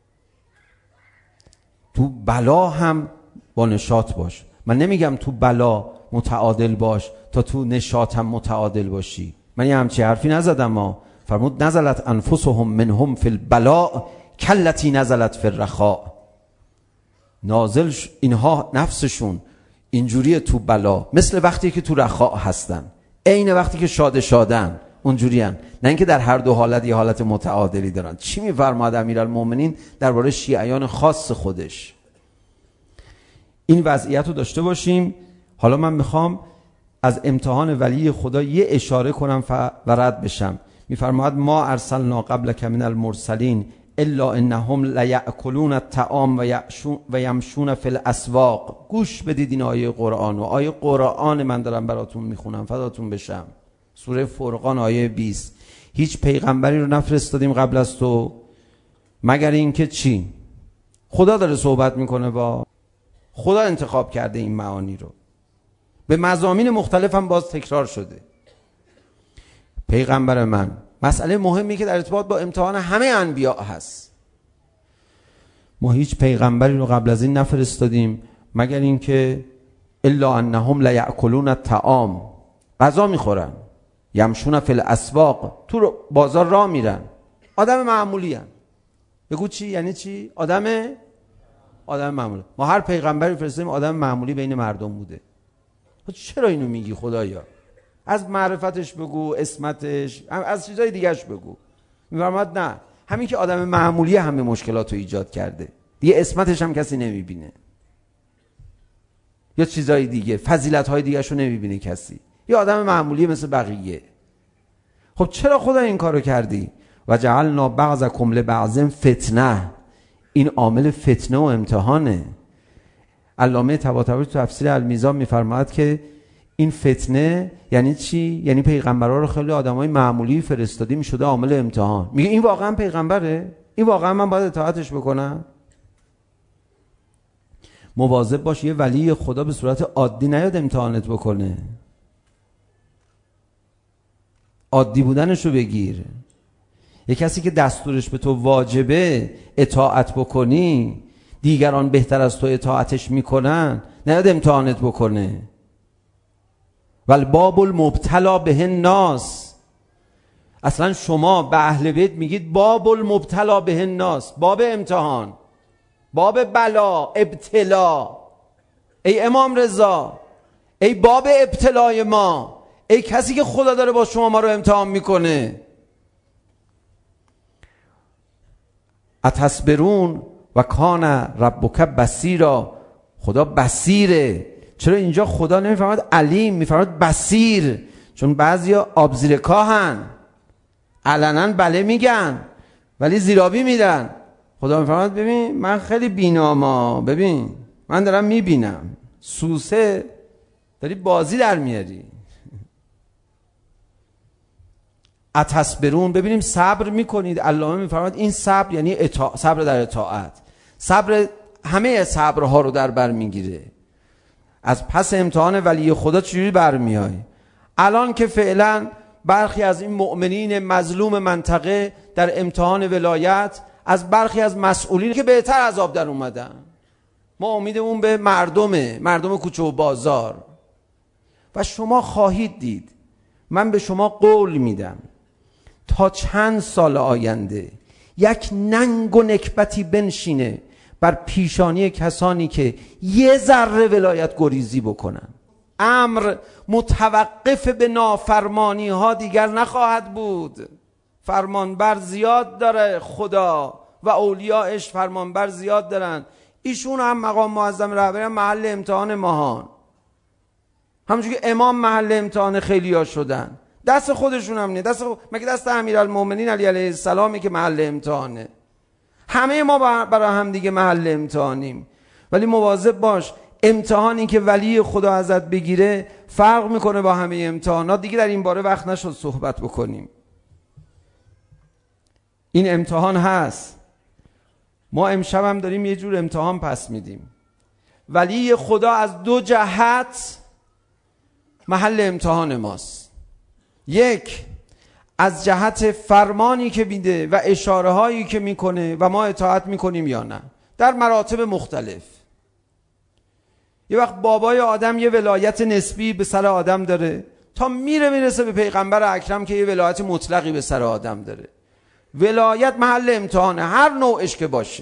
تو بلا هم با نشاط باش. من نمیگم تو بلا متعادل باش تا تو نشاط هم متعادل باشی. من یه همچی حرفی نزدم. ما فرمود نزلت انفسهم منهم فی البلاء کلتی نزلت فی الرخاء. نازل اینها نفسشون اینجوریه تو بلا، مثل وقتی که تو رخاء هستن، عین وقتی که شادن اونجوریان. نه اینکه در هر دو حالت یه حالت متعادلی دارن. چی میفرماد امیرالمومنین درباره شیعیان خاص خودش؟ این وضعیت رو داشته باشیم. حالا من میخوام از امتحان ولی خدا یه اشاره کنم و رد بشم. میفرماد ما ارسلنا قبلک من المرسلین الا انهم لیاکلون الطعام و یمشون فی الاسواق. گوش بدید این آیه قرآن. و آیه قرآن من دارم براتون میخونم، فداتون بشم. سوره فرقان آیه 20. هیچ پیغمبری رو نفرستادیم قبل از تو مگر اینکه چی؟ خدا داره صحبت میکنه، با خدا انتخاب کرده این معانی رو. به مضامین مختلف هم باز تکرار شده. پیغمبر من، مسئله مهمی که در ارتباط با امتحان همه انبیاء هست. ما هیچ پیغمبری رو قبل از این نفرستادیم مگر اینکه الا انهم لیاکلون الطعام، غذا میخورن، یمشون فی الاسواق، تو بازار راه میرن، آدم معمولی هن. بگو چی؟ یعنی چی؟ آدم معمولی. ما هر پیغمبری فرستادیم آدم معمولی بین مردم بوده. چرا اینو میگی خدایا؟ از معرفتش بگو، اسمتش، از چیزای دیگهش بگو. میفرماد نه، همین که آدم معمولی همه مشکلات رو ایجاد کرده، دیگه اسمتش هم کسی نمیبینه، یا چیزای دیگه، فضیلت‌های دیگه‌شو نمیبینه کسی، یا آدم معمولی مثل بقیه. خب چرا خدا این کارو کردی؟ و جعلنا بعضکم لبعض فتنه. این عامل فتنه و امتحانه. علامه طباطبایی تو تفسیر المیزان میفرماید که این فتنه یعنی چی؟ یعنی پیغمبرها رو خیلی آدمای معمولی فرستادیم شده عامل امتحان. میگه این واقعا پیغمبره؟ این واقعا من باید اطاعتش بکنم؟ مواظب باش یه ولی خدا به صورت عادی نیاد امتحانت بکنه. عادی بودنش رو بگیر. یه کسی که دستورش به تو واجبه اطاعت بکنی، دیگران بهتر از تو اطاعتش میکنن، نیاد امتحانت بکنه. والباب المبتلا به الناس. اصلا شما به اهل بیت میگید باب المبتلا به الناس، باب امتحان، باب بلا، ابتلا. ای امام رضا، ای باب ابتلای ما، ای کسی که خدا داره با شما ما رو امتحان میکنه. اتصبرون و کان ربک بصیرا. خدا بصیره. چرا اینجا خدا نمیفرماد علیم، میفرماد بصیر؟ چون بعضیا آب زیر کاهن، علنا بله میگن ولی زیرابی میدن. خدا میفرماد ببین من خیلی بینام، ببین من دارم میبینم. سوسه داری بازی در میاری. اتصبرون. ببینیم صبر میکنید. علامه میفرماید این صبر یعنی صبر در اطاعت. صبر همه صبرها رو در بر میگیره. از پس امتحان ولی خدا چجوری برمیای؟ الان که فعلا برخی از این مؤمنین مظلوم منطقه در امتحان ولایت از برخی از مسئولین که بهتر از آب در اومدن. ما امیدمون به مردم کوچه و بازار. و شما خواهید دید، من به شما قول میدم تا چند سال آینده یک ننگ و نکبتی بنشینه بر پیشانی کسانی که یه ذره ولایت گریزی بکنن. امر متوقف به نافرمانی ها دیگر نخواهد بود. فرمانبر زیاد داره خدا و اولیاءش، فرمانبر زیاد دارن. ایشون هم مقام معظم رهبری هم محل امتحان ماهان، همونجوری که امام محل امتحان خیلی ها شدن. دست خودشون هم نیست. مگه دست امیرالمومنین علی علیه السلامی که محل امتحانه؟ همه ما برای هم دیگه محل امتحانیم. ولی مواظب باش، امتحانی که ولی خدا ازت بگیره فرق میکنه با همه امتحانات. دیگه در این باره وقت نشد صحبت بکنیم. این امتحان هست. ما امشب هم داریم یه جور امتحان پس میدیم. ولی خدا از دو جهت محل امتحان ماست. یک، از جهت فرمانی که میده و اشاره هایی که میکنه و ما اطاعت میکنیم یا نه، در مراتب مختلف. یه وقت بابای آدم یه ولایت نسبی به سر آدم داره تا میرسه به پیغمبر اکرم که یه ولایت مطلقی به سر آدم داره. ولایت محل امتحانه، هر نوعش که باشه.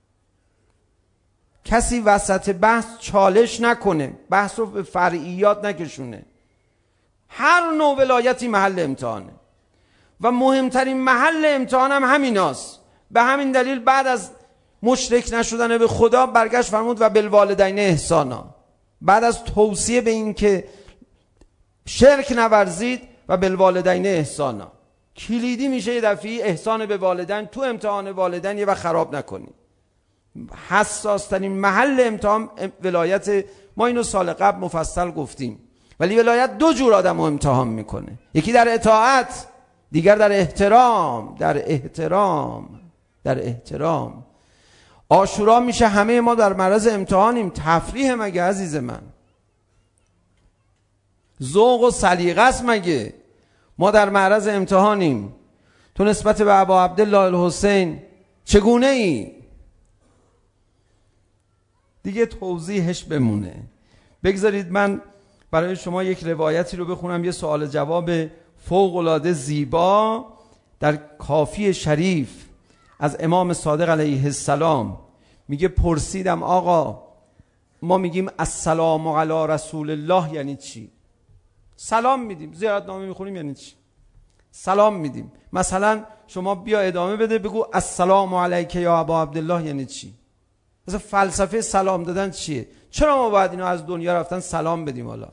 کسی وسط بحث چالش نکنه، بحث رو به فرعیات نکشونه. هر نوع ولایتی محل امتحانه و مهمترین محل امتحان هم همیناست. به همین دلیل بعد از مشرک نشدن به خدا برگشت فرمود و بالوالدین احسانا. بعد از توصیه به این که شرک نورزید و بالوالدین احسانا، کلیدی میشه یه دفعه احسان به والدین. تو امتحان والدین یه وقت خراب نکنید. حساس ترین محل امتحان ولایت. ما اینو سال قبل مفصل گفتیم. ولی ولایت دو جور آدم رو امتحان میکنه، یکی در اطاعت، دیگر در احترام. در احترام. عاشورا میشه همه ما در معرض امتحانیم. تفریح مگه عزیز من؟ ذوق و سلیقه است مگه؟ ما در معرض امتحانیم. تو نسبت به ابا عبدالله الحسین چگونه ای؟ دیگه توضیحش بمونه. بگذارید من برای شما یک روایتی رو بخونم، یه سوال جواب فوق‌العاده زیبا در کافی شریف از امام صادق علیه السلام. میگه پرسیدم آقا، ما میگیم السلام علی رسول الله یعنی چی؟ سلام میدیم. زیارتنامه میخونیم یعنی چی؟ سلام میدیم. مثلا شما بیا ادامه بده بگو السلام علیک یا ابا عبدالله یعنی چی؟ مثلا فلسفه سلام دادن چیه؟ چرا ما باید اینو از دنیا رفتن سلام بدیم؟ حالا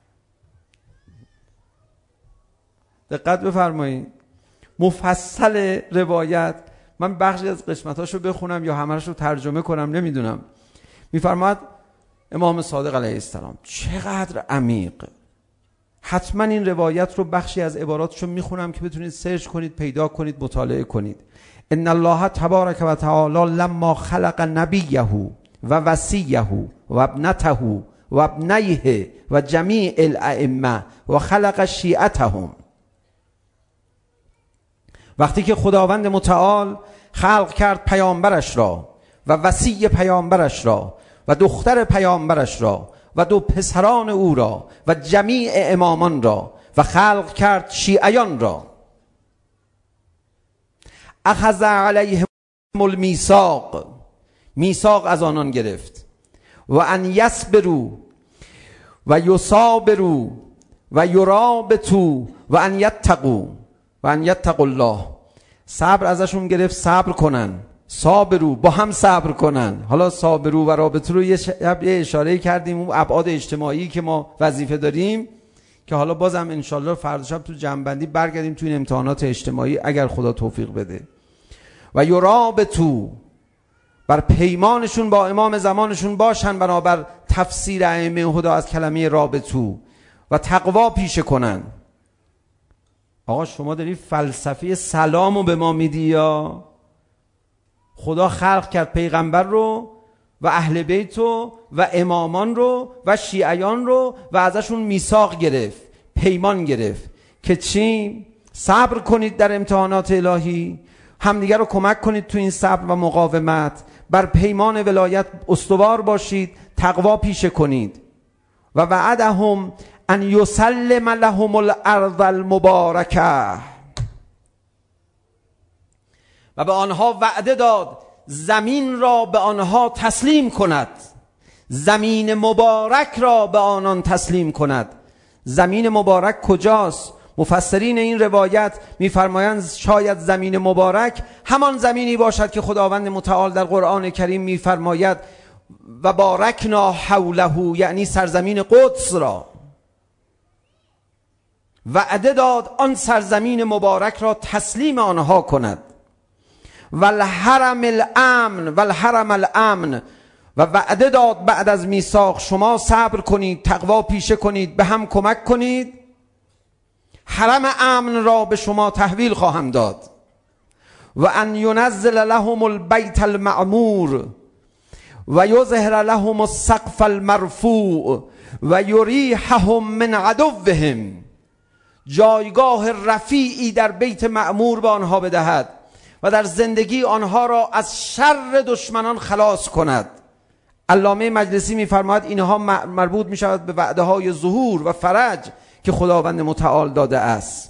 دقت بفرمایید. مفصل روایت، من بخشی از قسمتاشو بخونم یا همه‌شو ترجمه کنم نمیدونم. میفرماد امام صادق علیه السلام چقدر عمیق. حتما این روایت رو بخشی از عباراتشو میخونم که بتونید سرچ کنید، پیدا کنید، مطالعه کنید. ان الله تبارک و تعالی لما خلق نبیه و وصیه و ابنته و ابنیه و جمیع الائمه و خلق شیعتهم. وقتی که خداوند متعال خلق کرد پیامبرش را و وصی پیامبرش را و دختر پیامبرش را و دو پسران او را و جمیع امامان را و خلق کرد شیعیان را، اخذ علیهم المیثاق، میثاق از آنان گرفت، و ان یصبروا و یصابروا و یرابطوا و ان یتقوا و ان یتقوا الله. صبر ازشون گرفت، صبر کنن، صابرو، با هم صبر کنن. حالا صابرو و رابطه رو یه اشاره کردیم، اون ابعاد اجتماعی که ما وظیفه داریم که حالا بازم انشالله فردا شب تو جمع‌بندی برگردیم تو این امتحانات اجتماعی اگر خدا توفیق بده. و یرابطوا، بر پیمانشون با امام زمانشون باشن بنابر تفسیر ائمه هدا از کلمه رابطو، و تقوا پیشه کنن. آقا شما داری فلسفه سلام رو به ما میدی یا؟ خدا خلق کرد پیغمبر رو و اهل بیت رو و امامان رو و شیعیان رو و ازشون میثاق گرفت، پیمان گرفت که چی؟ صبر کنید در امتحانات الهی، همدیگر رو کمک کنید تو این صبر و مقاومت، بر پیمان ولایت استوار باشید، تقوا پیشه کنید. و وعدهم ان یسلم لهم الارض المبارکه، و به آنها وعده داد زمین را به آنها تسلیم کند، زمین مبارک را به آنان تسلیم کند. زمین مبارک کجاست؟ مفسرین این روایت میفرمایند شاید زمین مبارک همان زمینی باشد که خداوند متعال در قرآن کریم میفرماید و بارکنا حوله، یعنی سرزمین قدس را. وعده داد آن سرزمین مبارک را تسلیم آنها کند. والحرم الامن، و وعده داد بعد از میثاق شما صبر کنید، تقوا پیشه کنید، به هم کمک کنید، حرم امن را به شما تحویل خواهم داد. و ان ینزل لهم البیت المعمور و یظهر لهم السقف المرفوع و یریحهم من عدوهم، جایگاه رفیعی در بیت معمور به آنها بدهد و در زندگی آنها را از شر دشمنان خلاص کند. علامه مجلسی می‌فرماید اینها مربوط می‌شود به وعده‌های ظهور و فرج که خداوند متعال داده است.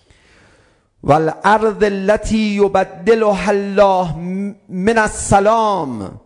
والارض التي یبدلها الله من السلام،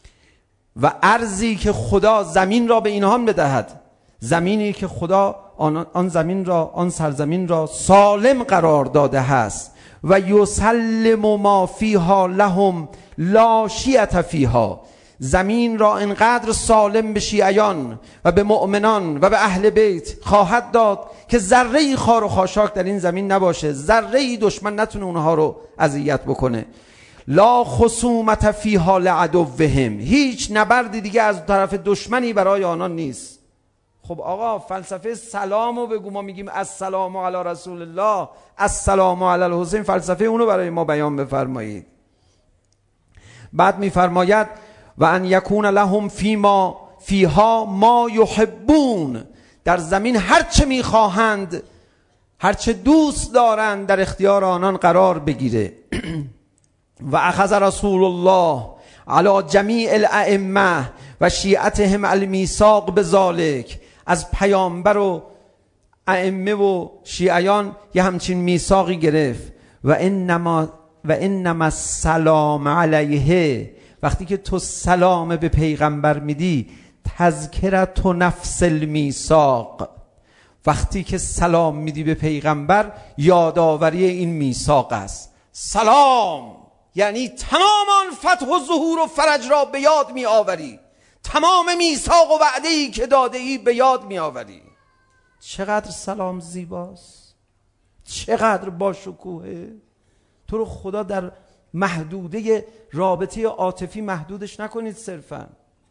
و ارضی که خدا زمین را به اینها بدهد، زمینی که خدا آن زمین را، آن سرزمین را سالم قرار داده است. و یسلم ما فیها لهم لا شیعة فیها، زمین را انقدر سالم به شیعیان و به مؤمنان و به اهل بیت خواهد داد که ذره‌ای خار و خاشاک در این زمین نباشه، ذره‌ای دشمن نتونه اونها رو اذیت بکنه. لا خصومت فیها لعدوهم، هیچ نبردی دیگه از طرف دشمنی برای آنان نیست. خب آقا فلسفه سلامو بگو، ما میگیم السلام علی رسول الله، السلام علی الحسین، فلسفه اونو برای ما بیان بفرمایید. بعد میفرماید و ان یکون لهم فیها ما یحبون، در زمین هرچه میخواهند، هرچه دوست دارند در اختیار آنان قرار بگیره. و اخذ رسول الله علی جمیع الائمه و شیعتهم المیثاق بذالک، از پیامبر و ائمه و شیعیان یه همچین میثاقی گرفت. و انما السلام علیه، وقتی که تو سلام به پیغمبر میدی، تذکرت نفس المیثاق، وقتی که سلام میدی به پیغمبر یادآوری این میثاق است. سلام یعنی تمام آن فتح و ظهور و فرج را به یاد می آوری، تمام میثاق و وعده‌ای که داده‌ای به یاد می آوری. چقدر سلام زیباست، چقدر باشکوهه. تو رو خدا در محدوده رابطه عاطفی محدودش نکنید صرفا.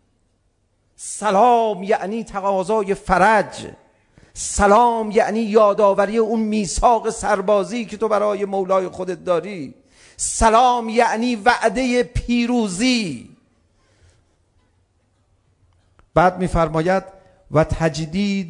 سلام یعنی تقاضای فرج، سلام یعنی یادآوری اون میثاق سربازی که تو برای مولای خودت داری، سلام یعنی وعده پیروزی. بعد میفرماید و تجدید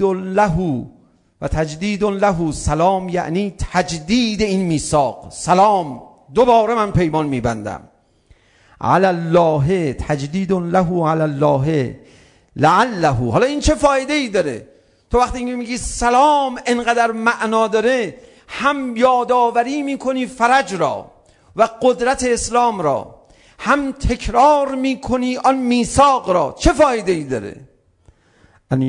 له، سلام یعنی تجدید این میثاق. سلام دوباره من پیمان میبندم. علی الله، تجدید له علی الله لعله. حالا این چه فایده ای داره؟ تو وقتی میگی سلام انقدر معنا داره، هم یادآوری میکنی فرج را و قدرت اسلام را، هم تکرار میکنی آن میثاق را. چه فایده ای داره؟ ان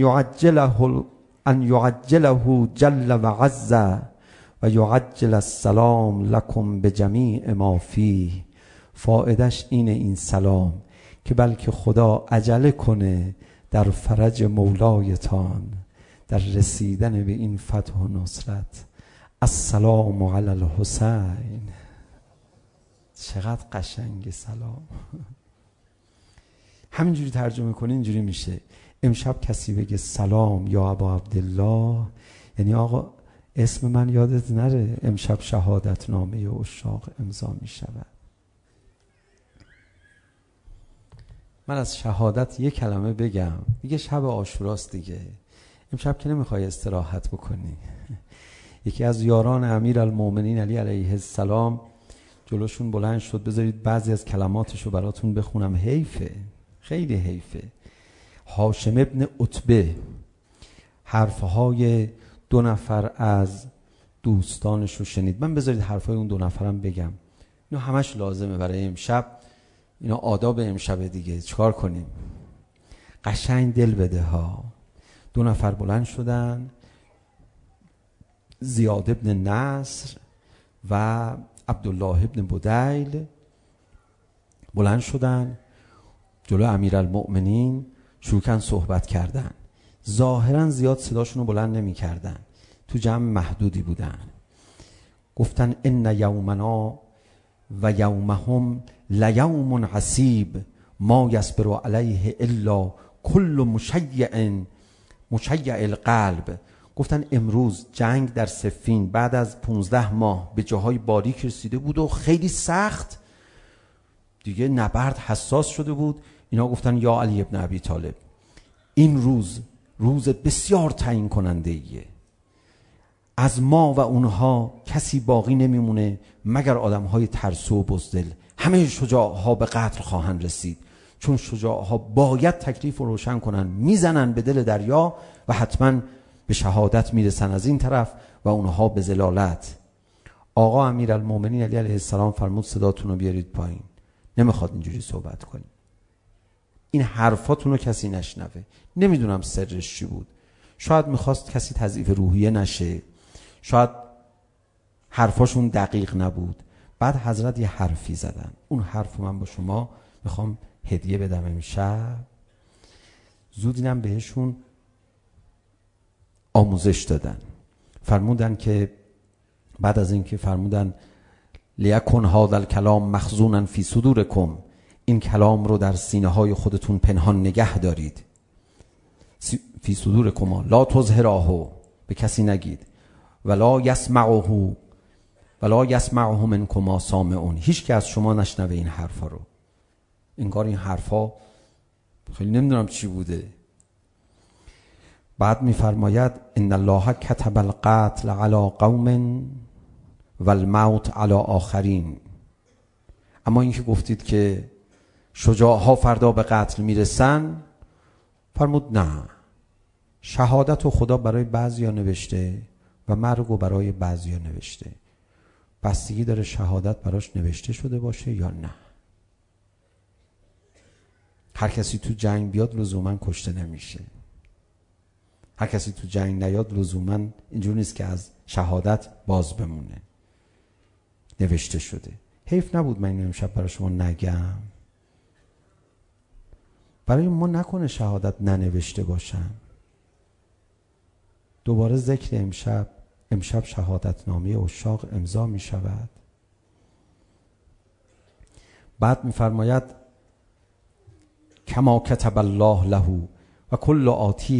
یعجله جل و عز و یعجل السلام لکم بجمیع ما فیه. فایدهش اینه این سلام که بلکه خدا عجله کنه در فرج مولایتان، در رسیدن به این فتح و نصرت. السلام علی الحسین. چقدر قشنگ سلام. همینجوری ترجمه کنی اینجوری میشه. امشب کسی بگه سلام یا ابا عبدالله، یعنی آقا اسم من یادت نره، امشب شهادت نامه عشاق امضا می شود. من از شهادت یک کلمه بگم، دیگه شب عاشوراست دیگه، امشب که نمیخوای استراحت بکنی. یکی از یاران امیرالمومنین علی علیه السلام جلوشون بلند شد، بذارید بعضی از کلماتشو براتون بخونم، حیفه، خیلی حیفه. هاشم ابن عتبه حرفهای 2 نفر از دوستانش رو شنید. من بذارید حرفهای اون 2 نفرم بگم، اینا همش لازمه برای امشب، اینا آداب امشب دیگه، چیکار کنیم؟ قشنگ دل بده ها. 2 نفر بلند شدن، زیاد ابن نصر و عبدالله ابن بدیل بلند شدن جلو امیرالمؤمنین، شروع کردن صحبت کردن. ظاهرا زیاد صداشون رو بلند نمی کردن، تو جمع محدودی بودن. گفتن ان یومنا و یومهم لیوم عصیب ما یصبر علیه الا کل مشیع القلب. گفتن امروز جنگ در صفین بعد از 15 ماه به جاهای باریک رسیده بود و خیلی سخت دیگه، نبرد حساس شده بود. اینا گفتن یا علی ابن ابی طالب، این روز بسیار تعیین کننده ایه، از ما و اونها کسی باقی نمیمونه مگر آدمهای ترسو و بزدل. همه شجاعها به قتل خواهند رسید، چون شجاعها باید تکلیف رو روشن کنن، میزنن به دل دریا و حتما به شهادت میرسن از این طرف و اونها به ذلالت. آقا امیرالمومنین علی علیه السلام فرمود صداتون رو بیارید پایین، نمیخواد اینجوری صحبت کنیم، این حرفاتون رو کسی نشنوه. نمیدونم سرش چی بود، شاید میخواست کسی تضعیف روحیه نشه، شاید حرفاشون دقیق نبود. بعد حضرت یه حرفی زدن، اون حرف من با شما میخوام هدیه بدم امشب. زودینم بهشون آموزش دادن. فرمودن که بعد از اینکه فرمودن لیکن هذا الکلام مخزونا فی صدورکم، این کلام رو در سینه های خودتون پنهان نگه دارید. فی صدورکم لا تظهراه، به کسی نگید. ولا یسمعه منکم سامعون، هیچ که از شما نشنوه این حرفا رو. انگار این حرفا خیلی نمیدونم چی بوده. بعد میفرماید ان الله كتب القتل على قوم والموت على آخرین. اما اینکه گفتید که شجاعها فردا به قتل میرسن، فرمود نه، شهادت و خدا برای بعضیا نوشته و مرگ و برای بعضیا نوشته. بستگی داره شهادت براش نوشته شده باشه یا نه. هر کسی تو جنگ بیاد لزوما کشته نمیشه، هر کسی تو جنگ نیاد لزوما اینجور نیست که از شهادت باز بمونه، نوشته شده. حیف نبود من امشب برای شما نگم، برای ما نکنه شهادت ننوشته باشن. دوباره ذکر امشب شهادت نامه عشاق امضا می شود. بعد می فرماید کما کتب الله له و کل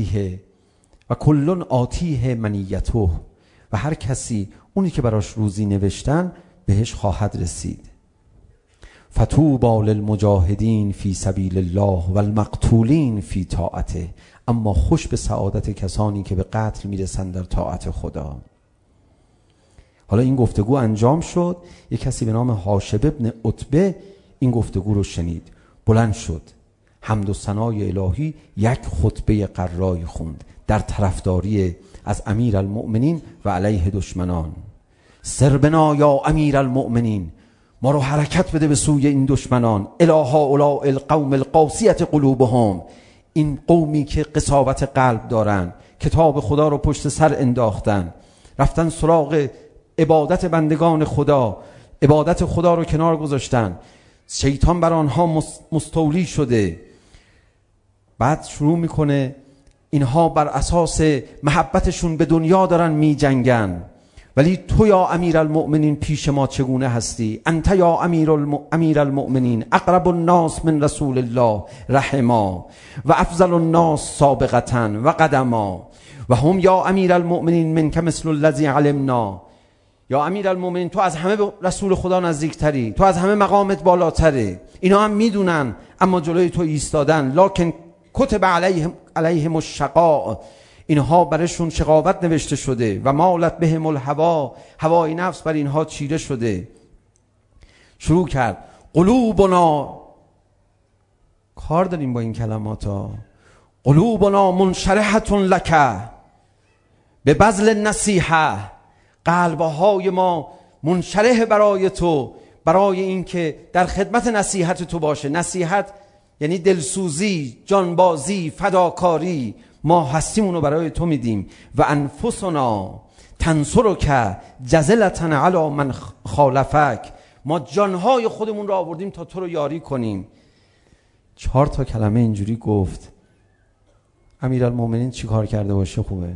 آتیه منیته، و هر کسی اونی که براش روزی نوشتن بهش خواهد رسید. فتوبی للمجاهدین فی سبیل الله والمقتولین فی طاعته، اما خوش به سعادت کسانی که به قتل میرسند در طاعت خدا. حالا این گفتگو انجام شد. یک کسی به نام هاشم ابن عتبه این گفتگو رو شنید، بلند شد، حمد و ثنای الهی، یک خطبه قرایی خوند در طرفداری از امیرالمؤمنین و علیه دشمنان. سر بنا یا امیرالمؤمنین، ما رو حرکت بده به سوی این دشمنان. الی هؤلاء القوم القاسیة قلوبهم، این قومی که قساوت قلب دارن، کتاب خدا رو پشت سر انداختن، رفتن سراغ عبادت بندگان خدا، عبادت خدا رو کنار گذاشتن، شیطان بر آنها مستولی شده. بعد شروع میکنه اینها بر اساس محبتشون به دنیا دارن می جنگن ولی تو یا امیرالمؤمنین پیش ما چگونه هستی؟ انت یا امیرالمؤمنین اقرب الناس من رسول الله رحما و افضل الناس سابقة و قدما و هم یا امیرالمؤمنین منک مثل الذی علمنا. یا امیرالمؤمنین تو از همه به رسول خدا نزدیکتری، تو از همه مقامت بالاتره. اینا هم میدونن اما جلوی تو ایستادن. لکن کتب علیهم الشقاء، اینها برشون شقاوت نوشته شده. و مالت بهم الهوا، هوای نفس بر اینها چیره شده. شروع کرد قلوبنا، کار داریم با این کلمات ها، قلوبنا منشرحة لک به بذل النصیحه، قلبهای ما منشرح برای تو، برای اینکه در خدمت نصیحت تو باشه. نصیحت یعنی دلسوزی، جانبازی، فداکاری. ما هستیمونو برای تو میدیم. و انفسنا تنصرک جزلة علی من خالفک، ما جانهای خودمون رو آوردیم تا تو رو یاری کنیم. 4 تا کلمه اینجوری گفت. امیرالمؤمنین چی کار کرده باشه خوبه؟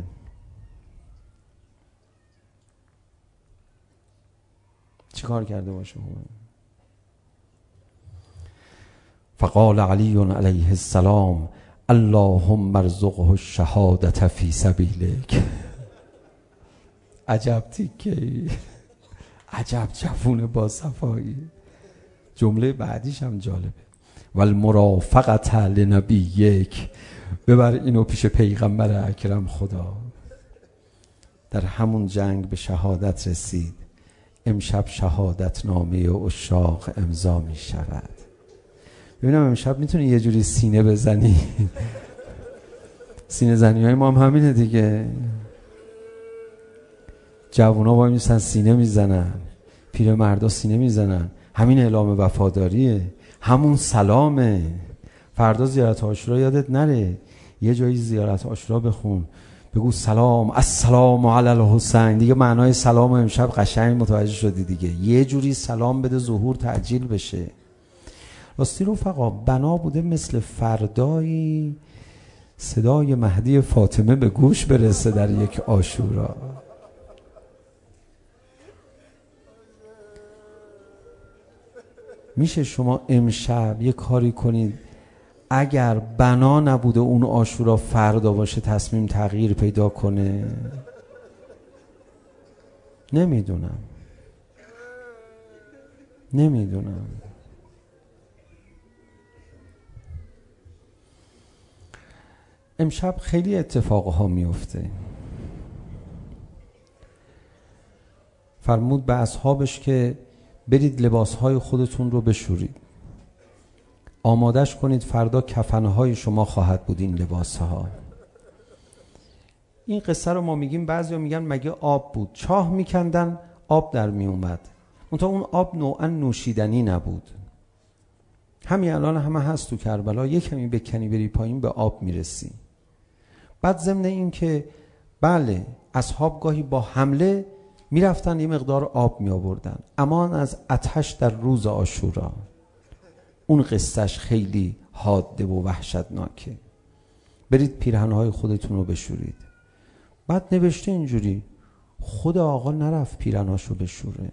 چی کار کرده باشه خوبه؟ فقال علی علیه السلام اللهم ارزقه الشهادة فی سبیلک. عجب تیکه‌ای، عجب جوون با صفایی. جمله بعدیش هم جالبه. والمرافقة لنبیک، ببر اینو پیش پیغمبر اکرم خدا. در همون جنگ به شهادت رسید. امشب شهادت نامه عشاق امضا می شود. ببینم امشب میتونی یه جوری سینه بزنی. سینه زنی های ما هم همینه دیگه. جوونا با میسن سینه میزنن، پیر مردا سینه میزنن. همین اعلام وفاداریه، همون سلامه. فردا زیارت عاشورا یادت نره، یه جایی زیارت عاشورا بخون، بگو سلام السلام علی الحسین. دیگه معنای سلام امشب قشنگ متوجه شدی دیگه. یه جوری سلام بده ظهور تعجیل بشه. راستی رفقا بنا بوده مثل فردایی صدای مهدی فاطمه به گوش برسه در یک عاشورا. میشه شما امشب یه کاری کنید اگر بنا نبوده اون عاشورا فردا باشه تصمیم تغییر پیدا کنه؟ نمیدونم. امشب خیلی اتفاقها میفته. فرمود به اصحابش که برید لباسهای خودتون رو بشورید، آمادش کنید، فردا کفنهای شما خواهد بود این لباسها. این قصه رو ما میگیم، بعضیا میگن مگه آب بود، چاه میکندن آب در میومد، منتها اون آب نوعا نوشیدنی نبود. همین الان همه هست تو کربلا، یک کمی بکنی بری پایین به آب میرسی. بعد ضمن این که بله اصحاب گاهی با حمله میرفتن یه مقدار آب می آوردن، امان از آتش در روز عاشورا. اون قصهش خیلی حاده و وحشتناکه. برید پیرهنهای خودتون رو بشورید. بعد نوشته اینجوری خود آقا نرفت پیرهناشو بشوره.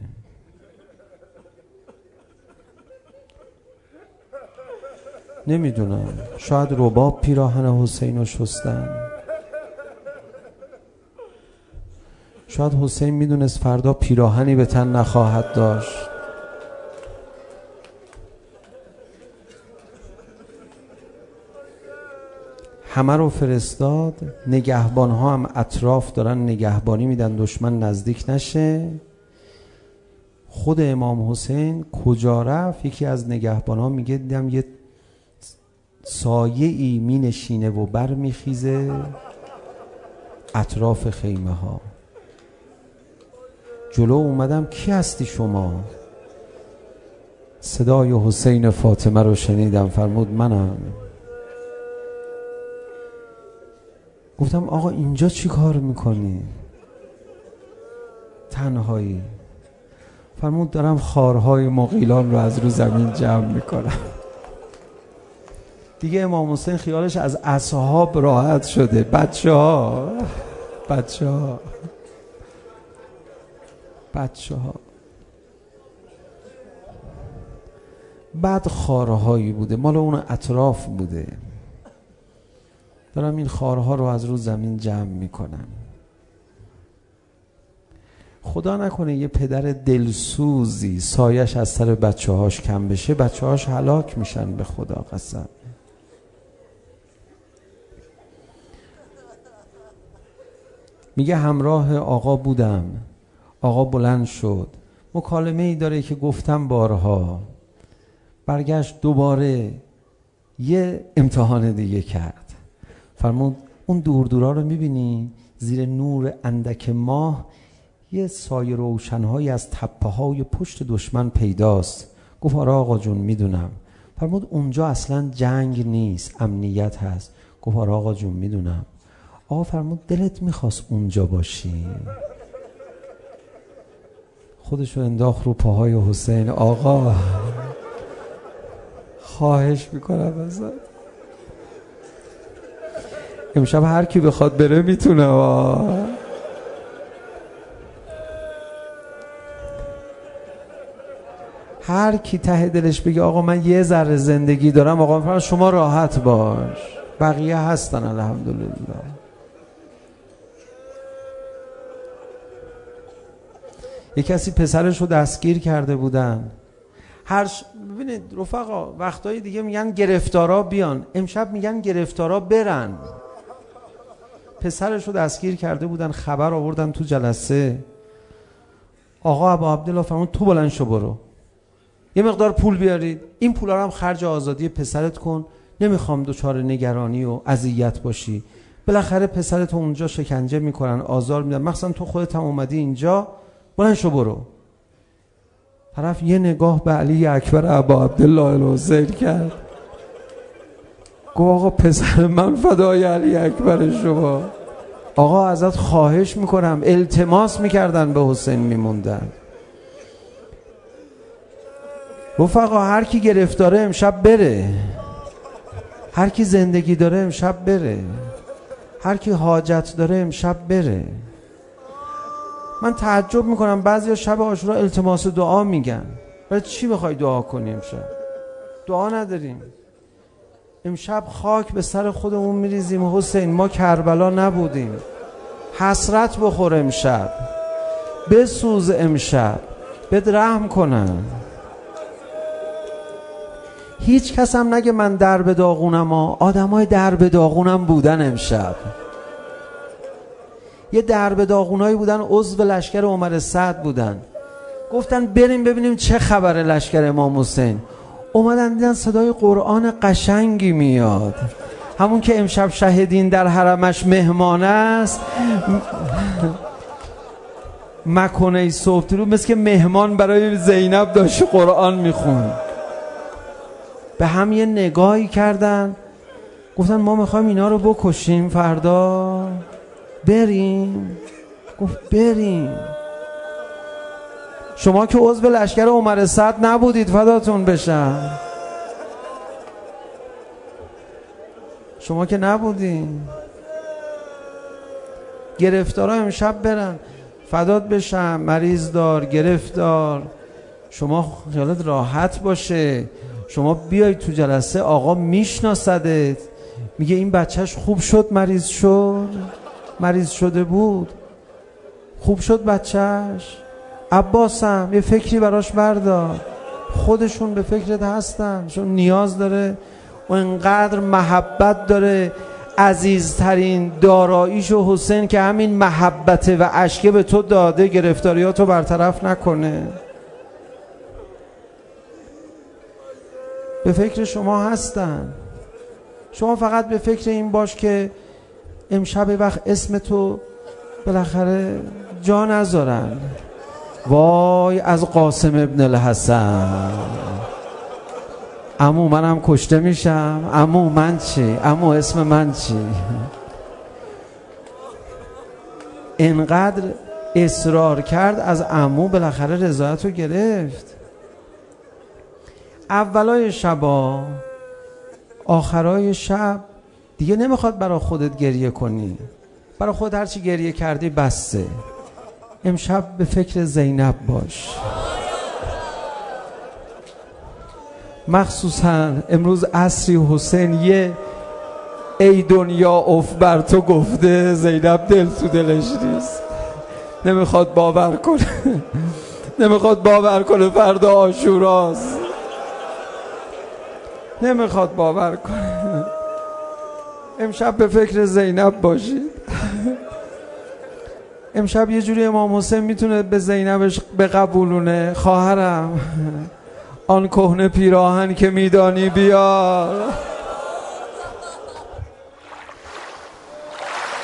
نمیدونم، شاید رباب پیراهن حسین رو شستن. شاید حسین میدونست فردا پیراهنی به تن نخواهد داشت. همه رو فرستاد، نگهبان ها هم اطراف دارن نگهبانی میدن دشمن نزدیک نشه. خود امام حسین کجا رفت؟ یکی از نگهبان ها میگه دیدم یه سایه ای می نشینه و بر می خیزه اطراف خیمه ها. جلو اومدم کی هستی شما؟ صدای حسین فاطمه رو شنیدم. فرمود منم. گفتم آقا اینجا چی کار میکنی؟ تنهایی. فرمود دارم خارهای مغیلان رو از رو زمین جمع میکنم. دیگه امام حسین خیالش از اصحاب راحت شده. بچه ها بچه ها. بعد خارهایی بوده مال اون اطراف بوده. دارم این خارها رو از رو زمین جمع میکنم. خدا نکنه یه پدر دلسوزی سایش از سر بچه هاش کم بشه، بچه هاش هلاک میشن، به خدا قسم. میگه همراه آقا بودم، آقا بلند شد، مکالمه ای داره که گفتم بارها، برگشت دوباره یه امتحان دیگه کرد. فرمود اون دور رو میبینی زیر نور اندک ماه یه سایه روشنهایی از تپه های پشت دشمن پیداست. گفت آره آقا جون میدونم. فرمود اونجا اصلا جنگ نیست، امنیت هست. گفت آره آقا جون میدونم. آقا فرمود دلت میخواست اونجا باشی؟ خودشو انداخت رو پاهای حسین. آقا خواهش میکنم ازت، امشب هر کی بخواد بره میتونه. هر کی ته دلش بگه آقا من یه ذره زندگی دارم، آقا فرمود شما راحت باش، بقیه هستن الحمدلله. یه کسی پسرش رو دستگیر کرده بودن. ببینید رفقا، وقتایی دیگه میگن گرفتارا بیان، امشب میگن گرفتارا برن. پسرش رو دستگیر کرده بودن، خبر آوردن تو جلسه. آقا ابا عبدالله فرمود تو بلند شو برو، یه مقدار پول بیارید، این پولا رو هم خرج آزادی پسرت کن، نمیخوام دچار نگرانی و اذیت باشی. بالاخره پسرت اونجا شکنجه میکنن، آزار میدن، مخصوصا تو خودت هم اومدی اینجا، بلند شو برو. طرف یه نگاه به علی اکبر ابا عبدالله الحسین کرد، گفت آقا پسر من فدای علی اکبر شما، آقا ازت خواهش میکنم. التماس میکردن، به حسین میموندن. رفقا هر کی گرفتاره امشب بره، هر کی زندگی داره امشب بره، هر کی حاجت داره امشب بره. من تعجب میکنم بعضیا شب عاشورا التماس دعا میگن. برای چی بخوای دعا کنی امشب؟ دعا نداریم. امشب خاک به سر خودمون میریزیم. حسین ما کربلا نبودیم. حسرت بخور امشب، بسوز امشب، بهت رحم کنم. هیچ کس هم نگه من در به داغونم. آدمای در به داغونم بودن امشب. یه در به داغونایی بودن، عضو لشکر عمر سعد بودن، گفتن بریم ببینیم چه خبره لشکر امام حسین. اومدن دیدن صدای قرآن قشنگی میاد، همون که امشب شهیدین در حرمش مهمان است. مکنه صبح طلوع، مثل که مهمان برای زینب داشت قرآن میخون. به هم یه نگاهی کردن، گفتن ما میخوایم اینا رو بکشیم فردا، بریم. گفت بریم. شما که عضو لشکر عمر سعد نبودید، فداتون بشم، شما که نبودین. گرفتارا امشب برن، فدات بشم، مریض دار، گرفتار، شما خیالت راحت باشه. شما بیای تو جلسه، آقا میشناسدت، میگه این بچهش خوب شد، مریض شد، مریض شده بود، خوب شد بچهش. عباسم یه فکری براش بردار، خودشون به فکرت هستن، چون نیاز داره و انقدر محبت داره. عزیزترین داراییشو حسین که همین محبته و عشقه به تو داده، گرفتاریاتو برطرف نکنه. به فکر شما هستن. شما فقط به فکر این باش که امشب وقت اسم تو بالاخره جا نذارن. وای از قاسم ابن الحسن، عمو منم کشته میشم، عمو من چی، عمو اسم من چی. اینقدر اصرار کرد، از عمو بالاخره رضایت رو گرفت. اولای شبا، آخرای شب دیگه نمیخواد برای خودت گریه کنی. برای خود هرچی گریه کردی بسته. امشب به فکر زینب باش. مخصوصا امروز عصری حسین یه ای دنیا اف بر تو گفته، زینب دل تو دلش نیست، نمیخواد باور کنه نمیخواد باور کنه فردا عاشوراست، نمیخواد باور کنه. امشب به فکر زینب باشید. امشب یه جوری امام حسین میتونه به زینبش بقبولونه، خواهرم آن کهنه پیراهن که میدانی بیار.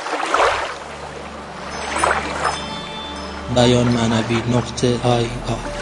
بیان معنوی .ir